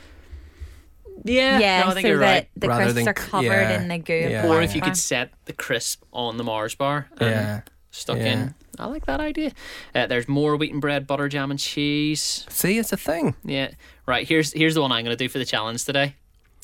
Yeah, Yeah, no, I think so you're that right. the Rather crisps than- are covered yeah, in the goo. of yeah. the Or Mars if you bar. could set the crisp on the Mars bar and Yeah. stuck Yeah. in. I like that idea. Uh, there's more wheaten bread, butter, jam, and cheese. See, it's a thing. Yeah. Right, here's here's the one I'm going to do for the challenge today.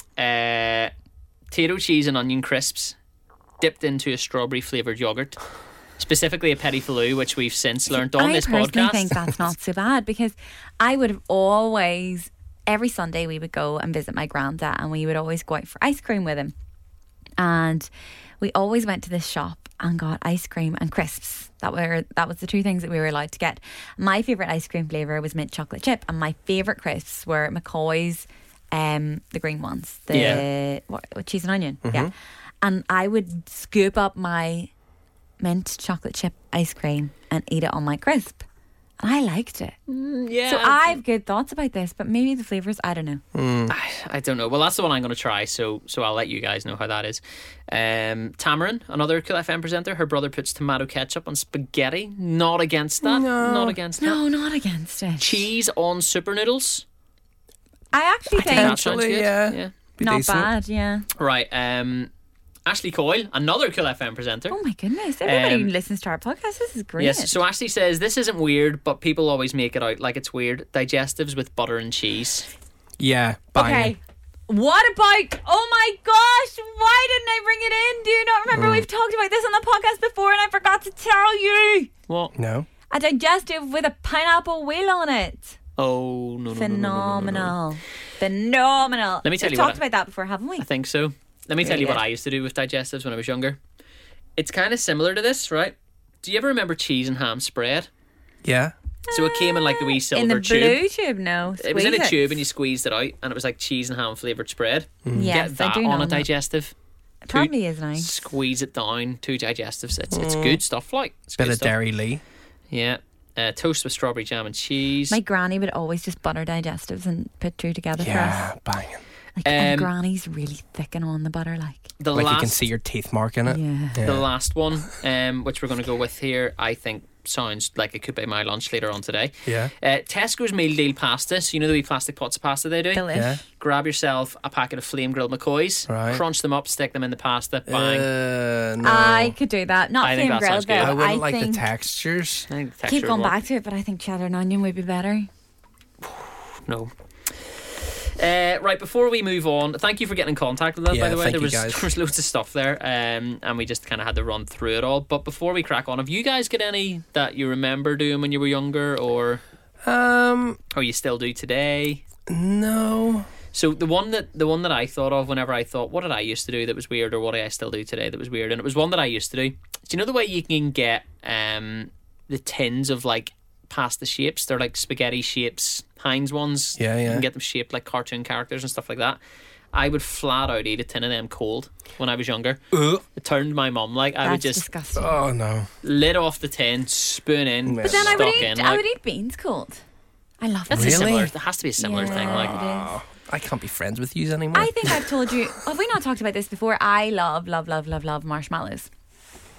Uh, potato, cheese, and onion crisps dipped into a strawberry flavoured yogurt. Specifically a petit filou, which we've since learnt on I this personally podcast. think that's not so bad, because I would have always, every Sunday we would go and visit my granddad, and we would always go out for ice cream with him. And we always went to this shop and got ice cream and crisps. That were that was the two things that we were allowed to get. My favourite ice cream flavour was mint chocolate chip, and my favourite crisps were McCoy's, um, the green ones, the Yeah. what, what, cheese and onion. Yeah. And I would scoop up my mint chocolate chip ice cream and eat it on my crisp. And I liked it. yeah. So I have good thoughts about this, but maybe the flavours, I don't know. I, I don't know. Well, that's the one I'm going to try, so so I'll let you guys know how that is. Um, Tamarin, another Cool F M presenter, her brother puts tomato ketchup on spaghetti. Not against that. Not against that. No, not against it. Cheese on super noodles. I actually think That sounds Actually, good. yeah. yeah. Be not decent. bad, yeah. Right. Um, Ashley Coyle, another Cool F M presenter. Oh my goodness. Everybody Um, who listens to our podcast, this is great. Yes, so Ashley says this isn't weird, but people always make it out like it's weird. Digestives with butter and cheese. Yeah. Banging. Okay. What about, oh my gosh, why didn't I bring it in? Do you not remember we've talked about this on the podcast before and I forgot to tell you? What? No. A digestive with a pineapple wheel on it. Oh no, no, no, no, no, no, no, no. Phenomenal. Phenomenal. Let me tell We've you what talked I- about that before, haven't we? I think so. Let me tell Really you what good. I used to do with digestives when I was younger. It's kind of similar to this, right? Do you ever remember cheese and ham spread? Yeah. So it came in like the wee silver In the tube. blue tube, no. It was in a Squeeze tube and you squeezed it out, and it was like cheese and ham flavoured spread. Yes, Get that I do on know a that. digestive. It probably is nice. Squeeze it down, two digestives. It's it's good stuff, like. It's Bit good of stuff. Dairy Lee. Yeah. Uh, toast with strawberry jam and cheese. My granny would always just butter digestives and put two together Yeah. for us. Banging. Like, and Um, granny's really thick and on the butter, like. the Like last, you can see your teeth mark in it. Yeah. Yeah. the last one, um, which we're going to go with here, I think sounds like it could be my lunch later on today. Yeah. Uh, Tesco's meal deal pasta. So you know the wee plastic pots of pasta they do. Delish. Yeah. Grab yourself a packet of flame grilled McCoys, Right. crunch them up, stick them in the pasta, bang. Uh, no. I could do that. Not I think flame that sounds grilled good. though. I wouldn't I like think the textures. I think the keep texture going would work. back to it, but I think cheddar and onion would be better. No. Uh, right, before we move on, thank you for getting in contact with us, Yeah, by the way. thank There you, was, guys. there was loads of stuff there, um, and we just kind of had to run through it all. But before we crack on, have you guys got any that you remember doing when you were younger, or Um, or you still do today? no. So the one that the one that I thought of whenever I thought, what did I used to do that was weird, or what do I still do today that was weird, and it was one that I used to do. Do you know the way you can get um, the tins of like pasta shapes? They're like spaghetti shapes, Heinz ones. Yeah, You yeah. can get them shaped like cartoon characters and stuff like that. I would flat out eat a tin of them cold when I was younger. Ugh. It turned my mum like I That's would just disgusting. Oh no. lid off the tin, spoon in, But then I would stuck eat. in. I Like, would eat beans cold. I love that's that. a Really? similar. It has to be a similar Yeah, thing. Like it is. I can't be friends with you anymore. I think I've told you. Have we not talked about this before? I love, love, love, love, love marshmallows.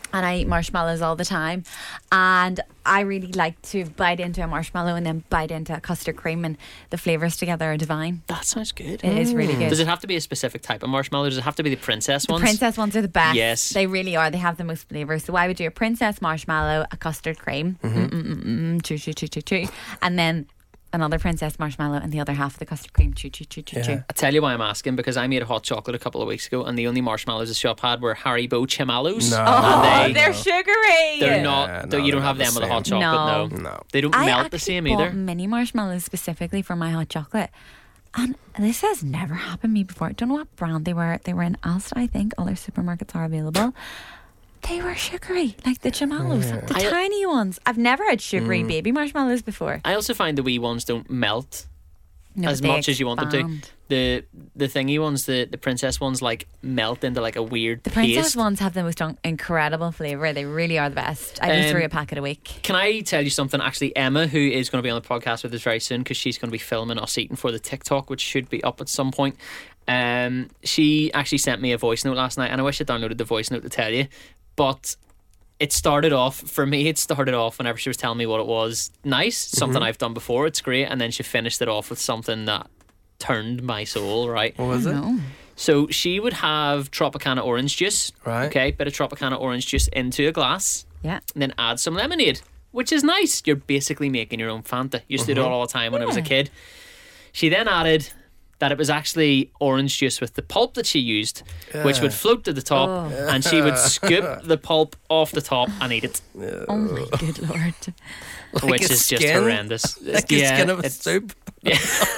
and I eat marshmallows all the time. And I really like to bite into a marshmallow and then bite into a custard cream, and the flavours together are divine. That sounds good. It is really good. Does it have to be a specific type of marshmallow? Does it have to be the princess The ones? princess ones are the best. Yes. They really are. They have the most flavours. So I would do a princess marshmallow, a custard cream, mm-hmm. mm, mm, mm, mm, chew, chew, chew, chew, chew, and then another princess marshmallow and the other half of the custard cream, chew, chew, chew, chew, Yeah. chew. I tell you why I'm asking, because I made a hot chocolate a couple of weeks ago, and the only marshmallows the shop had were Haribo Chimallows. No. Oh, And they, they're sugary. they're Yeah, not. no, you don't they're have not them the with a hot same. chocolate. No. No, No. they don't I melt actually the same bought either. mini marshmallows specifically for my hot chocolate. And this has never happened to me before. I don't know what brand they were. They were in Asda, I think. Other supermarkets are available. They were sugary, like the Chimallows, the I- tiny ones. I've never had sugary baby marshmallows before. I also find the wee ones don't melt No, as but they much as you want them to. expand. The the thingy ones, the, the princess ones, like melt into like a weird The princess paste. ones have the most un- incredible flavour. They really are the best. I go Um, through a packet a week. Can I tell you something? Actually, Emma, who is going to be on the podcast with us very soon, because she's going to be filming us eating for the TikTok, which should be up at some point. Um, she actually sent me a voice note last night, and I wish I downloaded the voice note to tell you, but it started off for me. It started off whenever she was telling me what it was. Nice, something I've done before. It's great, and then she finished it off with something that turned my soul. Right. What was it? No. So she would have Tropicana orange juice. Right. Okay, bit of Tropicana orange juice into a glass. Yeah. And then add some lemonade, which is nice. You're basically making your own Fanta. Used to do it all the time when I was a Yeah. kid. She then added that it was actually orange juice with the pulp that she used, which would float to the top, Oh. and she would scoop the pulp off the top and eat it, Oh my good lord. which a is just skin? horrendous. Like a Yeah, skin of a it's soup. Yeah.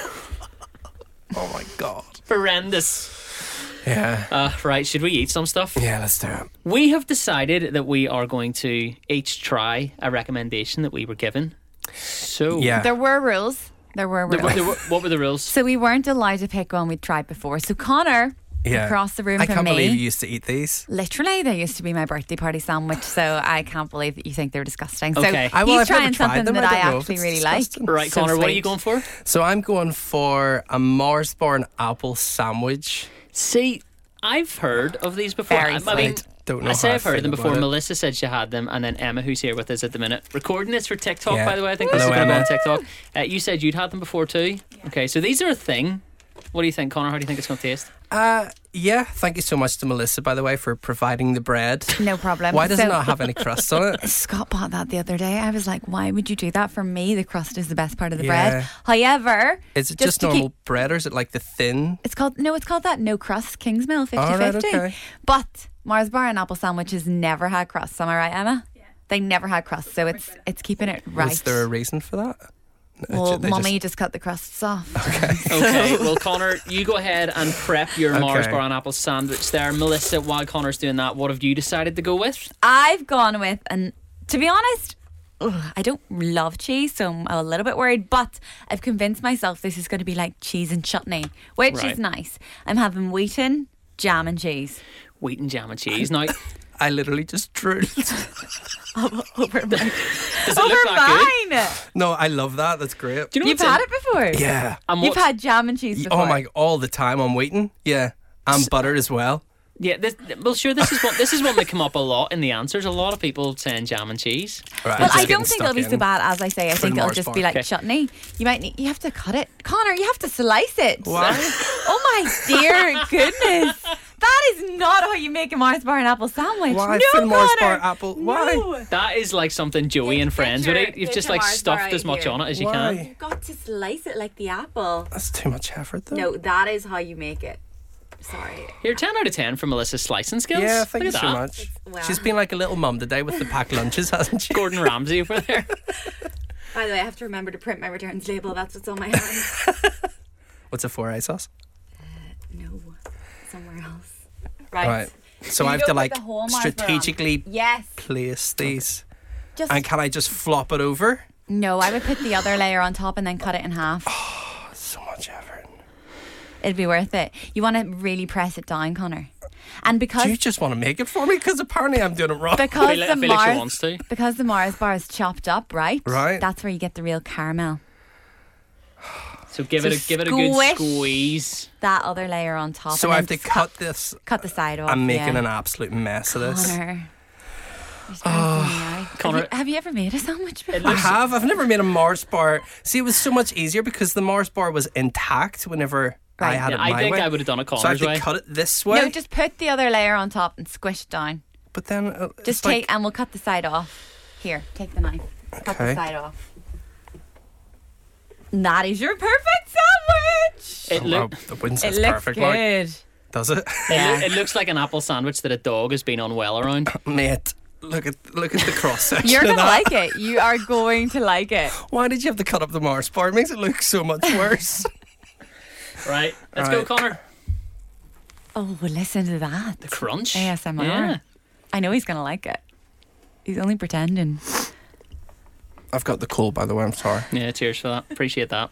Oh my god. horrendous. Yeah. Uh, right, should we eat some stuff? Yeah, let's do it. We have decided that we are going to each try a recommendation that we were given. So, Yeah. There were rules. There were There rules. were- there were- what were the rules? So we weren't allowed to pick one we'd tried before. So Connor, Yeah. across the room I from can't me, believe you used to eat these. literally, they used to be my birthday party sandwich. So I can't believe that you think they're disgusting. So Okay. I- well, he's I've never trying tried something them. that I I, don't know if actually it's really disgusting. like. Right, So Connor, what are you sweet. going for? So I'm going for a Mars bar and apple sandwich. See, I've heard of these before. Very I, I mean, sweet. Don't know I say how I I've heard feel them before. about it. Melissa said she had them, and then Emma, who's here with us at the minute, recording this for TikTok, Yeah. by the way. I think this Hello, is going to go on Emma. TikTok. Uh, you said you'd had them before too. Okay, so these are a thing. What do you think, Connor? How do you think it's going to taste? Uh, yeah, thank you so much to Melissa, by the way, for providing the bread. No problem. Why does so, it not have any crust on it? Scott bought that the other day. I was like, why would you do that? For me, the crust is the best part of the Yeah. bread. However, Is it just, to normal keep- bread or is it like the thin? it's called no, it's called that no crust Kingsmill fifty All right, fifty. okay. But Mars bar and apple sandwiches never had crust. Am I right, Emma? Yeah. They never had crust, so it's it's keeping it right. Was there a reason for that? well, They mummy just- just cut the crusts off. Okay, well, Connor, you go ahead and prep your Mars Okay. bar and apple sandwich there. Melissa, while Connor's doing that, what have you decided to go with? I've gone with, and to be honest, ugh, I don't love cheese, so I'm a little bit worried, but I've convinced myself this is going to be like cheese and chutney, which Right. is nice. I'm having wheaten, jam and cheese. Wheat and jam and cheese. Now, does I literally just drooled. Over mine. it Over look that good? mine. No, I love that. That's great. Do you know You've what's had in- it before? Yeah. And You've what's- had jam and cheese before. Oh my, all the time I'm waiting. Yeah. And butter as well. Yeah, this, well, sure. This is what this is one that come up a lot in the answers. A lot of people saying jam and cheese. Right. Well, I'm just I getting don't think stuck it'll be in. so bad as I say. I For think the it'll Mars just be bar. like Okay. chutney. You might need. You have to cut it, Connor. You have to slice it. Why? Oh my dear goodness! That is not how you make a Mars bar and apple sandwich. Why? No, Thin Mars bar Connor. apple. Why? No. That is like something Joey and friends would eat. You've just like stuffed as much on it as you can. Why? You've got to slice it like the apple. That's too much effort though. No, that is how you make it. Sorry. Here, ten out of ten for Melissa's slicing skills. Yeah, thank Look you at so that. much. Well. She's been like a little mum today with the packed lunches, hasn't she? Gordon Ramsay over there. By the way, I have to remember to print my returns label. That's what's on my hands. What's a four A sauce? No, somewhere else. Right. Right. So You I have go to put like the whole Mars bar on. strategically Yes. place these. Just And can I just flop it over? no. I would put the other layer on top and then cut it in half. So much effort. It'd be worth it. You want to really press it down, Connor, and because Do you just want to make it for me? Because apparently I'm doing it wrong. because I feel, the I feel like she Mars wants to. because the Mars bar is chopped up, right? Right. That's where you get the real caramel. So give So it a give it a good squish. squeeze. That other layer on top. So and I then have to just cut this. cut the side off. I'm making yeah. an absolute mess of this. Connor. Your sperm's going out. Have Connor- you, have you ever made a sandwich before? It I looks- have. I've never made a Mars bar. See, it was so much easier because the Mars bar was intact whenever I Right. had Yeah, it I my think way. I would have done it So I Connor's had to way. cut it this way. No, just put the other layer on top and squish it down. but then uh, Just it's take, like, and we'll cut the side off. Here, take the knife. Cut the Okay. side off. That is your perfect sandwich. It, oh, look, wow, the wouldn't say It it's looks perfect, like, good. does it? it, loo- it looks like an apple sandwich that a dog has been unwell around. Mate, look at look at the cross section. You're of gonna that. like it. You are going to like it. Why did you have to cut up the Mars bar? It makes it look so much worse. Right, let's go, Right. Connor. Oh, well, listen to that. The crunch. A S M R. Yeah. I know he's gonna like it. He's only pretending. I've got the cold, by the way. I'm sorry. Yeah, cheers for that. Appreciate that.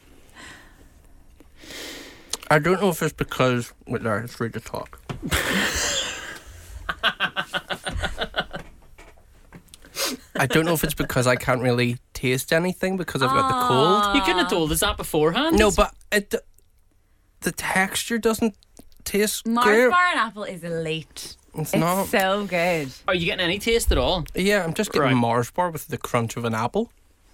I don't know if it's because. Wait, there, let's read the talk. I don't know if it's because I can't really taste anything because I've got the cold. You couldn't have told us that beforehand. No, but it, the texture doesn't taste Mars great. bar and apple is elite. It's, It's not. so good. Are you getting any taste at all? Yeah, I'm just getting Right. Mars bar with the crunch of an apple.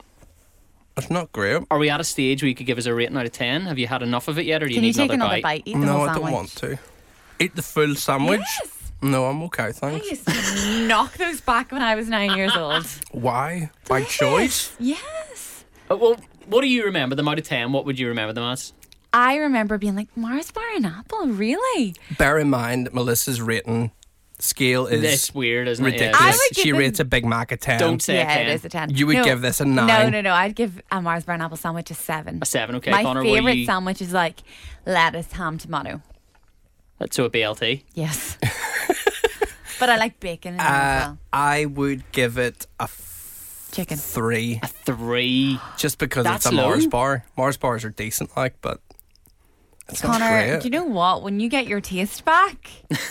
It's not great. Are we at a stage where you could give us a rating out of ten? Have you had enough of it yet, or do you Can you need take another, another bite? Eat the No, whole I don't sandwich. want to. Eat the full sandwich? Yes. No, I'm okay, I thanks. used to knock those back when I was nine years old. Why? By choice? Yes. Uh, well, what do you remember them out of ten? What would you remember them as? I remember being like, Mars bar and apple, really? Bear in mind, Melissa's rating scale is It's weird, isn't it? Yeah. ridiculous. I would give She it- rates a Big Mac a ten. Don't say a yeah, ten. it is a ten. You would No, give this a No, nine. no, no. I'd give a Mars bar and apple sandwich a seven. A seven, okay. My Connor, what favorite are you? sandwich is like lettuce, ham, tomato. So a B L T. Yes. But I like bacon in it as Uh, well. I would give it a f- Chicken. three, A three. just because That's it's a low. Mars bar. Mars bars are decent, like, but it's not Connor, great. do you know what? When you get your taste back,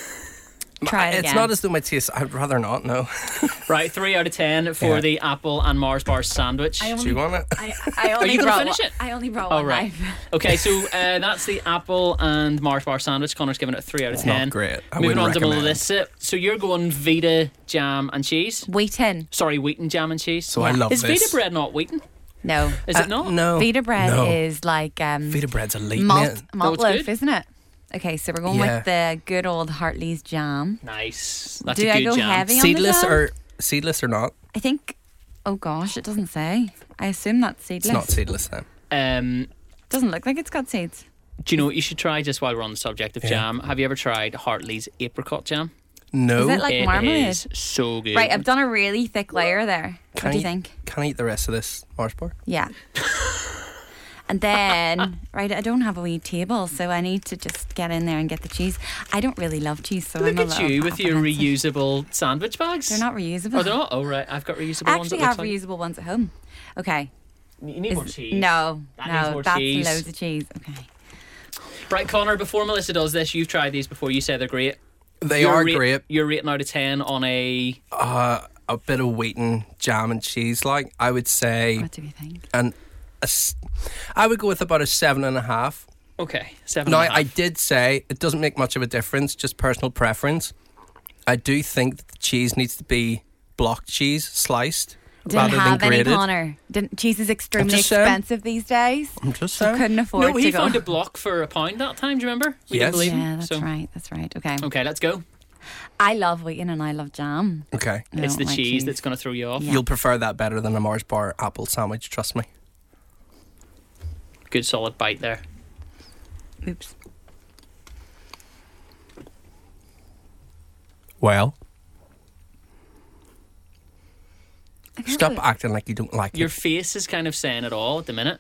try it It's again. not as though my taste. I'd rather not. No. Right, three out of ten for Yeah. the apple and Mars bar sandwich. I Do you want it? I, I only you gonna brought finish one, it? I only brought Oh, one right. knife. Okay, so uh, that's the apple and Mars bar sandwich. Connor's giving it a three out of It's not ten. great. I Moving on wouldn't to recommend. Melissa. So you're going Vita jam and cheese. Wheaten. Sorry, wheaten jam and cheese. So I Yeah. love Is this. Vita bread not wheaten? No. Is Uh, it not? No. Vita bread no. is like um, Vita bread's elite, malt, mate. malt it's loaf, good. isn't it? Okay, so we're going Yeah. with the good old Hartley's jam. Nice. That's Do a I good go jam. heavy on the Seedless jam? or seedless or not? I think. Oh gosh, it doesn't say. I assume that's seedless. It's not seedless then. Um, Doesn't look like it's got seeds. do you know what you should try just while we're on the subject of Yeah. jam? Have you ever tried Hartley's apricot jam? No. Is it like It marmalade? is so good. Right, I've done a really thick layer there. Can what do you I- think? Can I eat the rest of this Mars bar? Yeah. And then, right, I don't have a wee table, so I need to just get in there and get the cheese. I don't really love cheese, so Look I'm a at little you with your apprehensive. reusable sandwich bags. They're not reusable. Oh, they're not? Oh, right. I've got reusable I ones. actually it have looks like. reusable ones at home. Okay. You need Is- more cheese. No, That needs no, more that's cheese. loads of cheese. Okay. Right, Connor, before Melissa does this, you've tried these before. You say they're great. They Your are rate- great. Your rating out of ten on a. Uh, a bit of wheaten jam and cheese, like I would say, What do you think? and a s- I would go with about a seven and a half. Okay, seven. Now, and a half. I did say it doesn't make much of a difference, just personal preference. I do think that the cheese needs to be block cheese, sliced, Didn't rather have than any, grated. Connor. Didn't, cheese is extremely just saying. expensive these days. I'm just So saying. couldn't afford No, he to go. found a block for a pound that time. Do you remember? We Yes. didn't believe him. Yeah, that's so. right. That's right. Okay. Okay, let's go. I love wheaten and I love jam. Okay. I It's don't the like cheese, that's going to throw you off. Yeah. You'll prefer that better than a Mars bar apple sandwich, trust me. Good solid bite there. Oops. Well, I can't stop really- acting like you don't like Your it. face is kind of saying it all at the minute.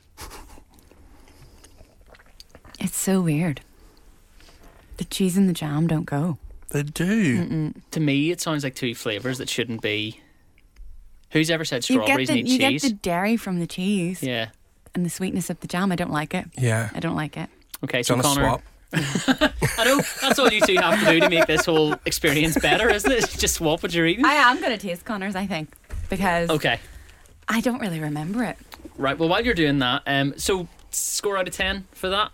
It's so weird. The cheese and the jam don't go. They do. To me, it sounds like two flavours that shouldn't be. Who's ever said You get strawberries the need you cheese? get the dairy from the cheese Yeah. and the sweetness of the jam. I don't like it. Yeah. I don't like it. Okay, Do so you want to Connor. swap? I know that's all you two have to do to make this whole experience better, isn't it? Just swap what you're eating. I am going to taste Connor's, I think, because Okay. I don't really remember it. Right. Well, while you're doing that, um, so score out of ten for that.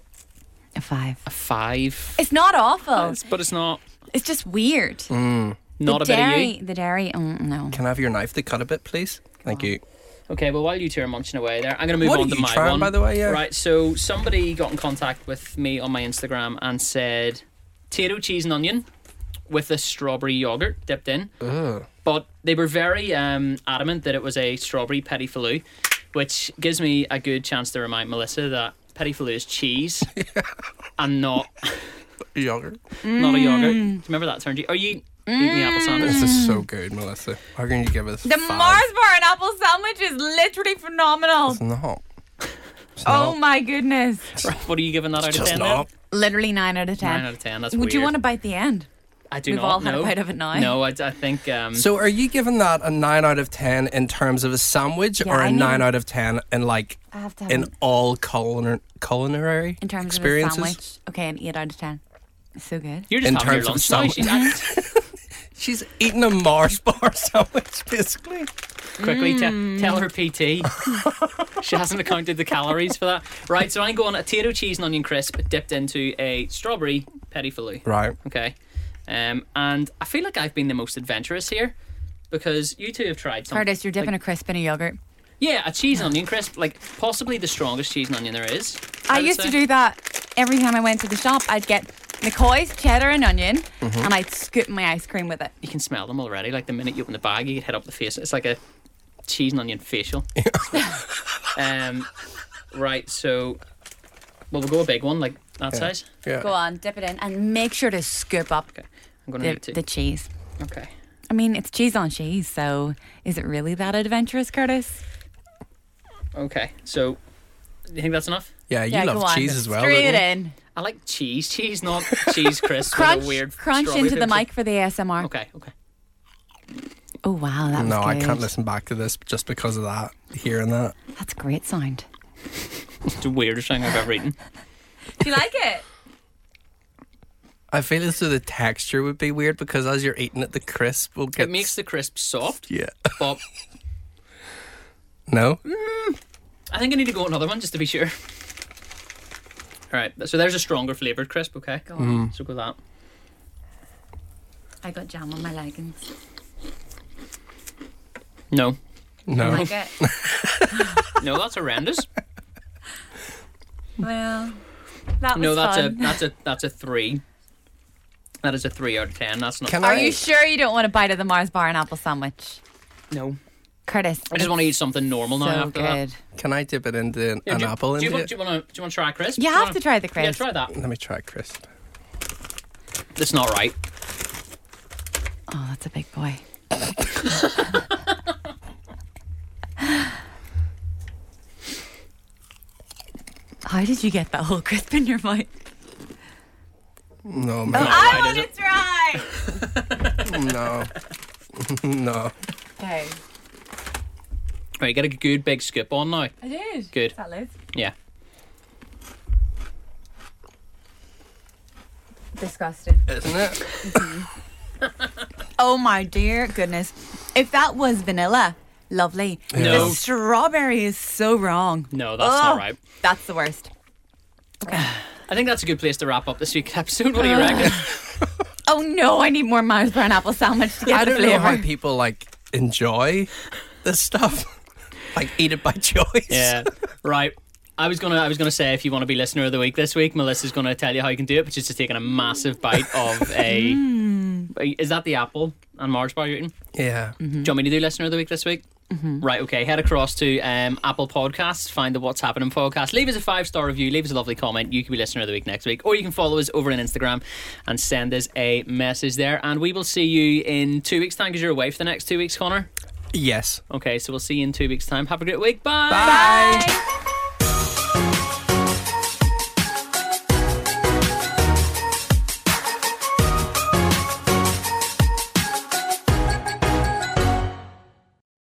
A five. A five. It's not awful. It's- but it's not. It's just weird. Mm. Not the a dairy, bit of you. The dairy, mm, no. Can I have your knife to cut a bit, please? Thank you. Okay, well, while you two are munching away there, I'm going to move What on are to you my trying, one. by the way? Yeah. Right, so somebody got in contact with me on my Instagram and said potato, cheese and onion with a strawberry yogurt dipped in. Ugh. But they were very um, adamant that it was a strawberry petit filou, which gives me a good chance to remind Melissa that petit filou is cheese and not Yogurt. not a yogurt. Do you remember that term? Do you- Are you eating the apple sandwich? This is so good, Melissa. How can you give us The five? Mars bar and apple sandwich is literally phenomenal. It's not. It's Oh not. my goodness. What are you giving that out of Just ten? not. Literally nine out of ten. Nine out of ten. That's Would weird. you want to bite the end? I do We've not all had a know. bite of it now. No, I, I think. Um, So are you giving that a nine out of ten in terms of a sandwich Yeah, or a I need- nine out of ten in like I have to have in an- all culinar- culinary in terms experiences? of a sandwich. Okay, an eight out of ten. It's so good. you're just in having your terms lunch of now. sandwich. She's- She's eating a Mars bar sandwich, basically. Quickly, te- Mm. tell her P T. She hasn't accounted the calories for that. Right, so I'm going a potato, cheese, and onion crisp dipped into a strawberry petit filou. Right. Okay. Um, and I feel like I've been the most adventurous here because you two have tried something. Curtis, you're dipping like, a crisp in a yogurt. Yeah, a cheese and onion crisp, like possibly the strongest cheese and onion there is. I would used say. to do that every time I went to the shop. I'd get McCoy's cheddar and onion, Mm-hmm. and I'd scoop my ice cream with it. You can smell them already. Like the minute you open the bag, you get hit up the face. It's like a cheese and onion facial. um, right, so well, we'll go a big one, like that Yeah. size. Yeah. Go on, dip it in, and make sure to scoop up Okay, I'm gonna the, need to. the cheese. Okay. I mean, it's cheese on cheese, so is it really that adventurous, Curtis? Okay, so you think that's enough? Yeah, you yeah, love go on. cheese as well. Straight don't you? in. I like cheese, cheese, not cheese crisp Crunch, with a weird crunch strawberry into the bit. mic for the A S M R. Okay, okay. Oh wow, that was No, good. I can't listen back to this just because of that. Hearing that. That's great sound. It's the weirdest thing I've ever eaten. Do you like it? I feel as though the texture would be weird because as you're eating it, the crisp will get. It makes the crisp soft, Yeah. but No? I think I need to go another one just to be sure. All right, so there's a stronger flavoured crisp, okay? Go on. So go that. I got jam on my leggings. No. No. Like it? No, that's horrendous. Well, that was No, that's fun. a that's a that's a three. That is a three out of ten. That's not Can Are I? you sure you don't want to bite of the Mars bar and apple sandwich? no. Curtis. I just want to eat something normal now so after that. good. Can I dip it into an Yeah, do, apple do you into want, it? do you want to do you want to try crisp? You Do have wanna- to try the Yeah, crisp. try that. Let me try crisp. It's not right. Oh, that's a big boy. How did you get that whole crisp in your mouth? No, Oh, man. I want is to try. No. No. Okay. Right, get a good big scoop on now. I did. Good. Is that Liz? Yeah. Disgusting. Isn't it? Oh my dear goodness. If that was vanilla, lovely. No. The strawberry is so wrong. No, that's Oh, not right. That's the worst. I think that's a good place to wrap up this week's episode. What do you reckon? Oh no, I need more Mars bar and apple sandwich to get I the don't know flavour. how people like enjoy this stuff. Like eat it by choice. Yeah. Right. I was gonna I was gonna say if you want to be listener of the week this week, Melissa's gonna tell you how you can do it, which is just taking a massive bite of a is that the apple and Mars bar you're eating? Yeah. Do you want me to do listener of the week this week? Mm-hmm. Right, okay. Head across to um, Apple Podcasts, find the What's Happening podcast. Leave us a five star review, leave us a lovely comment. You can be listener of the week next week, or you can follow us over on Instagram and send us a message there. And we will see you in two weeks' time because you're away for the next two weeks, Connor. Yes. Okay, so we'll see you in two weeks' time. Have a great week. Bye. Bye. Bye.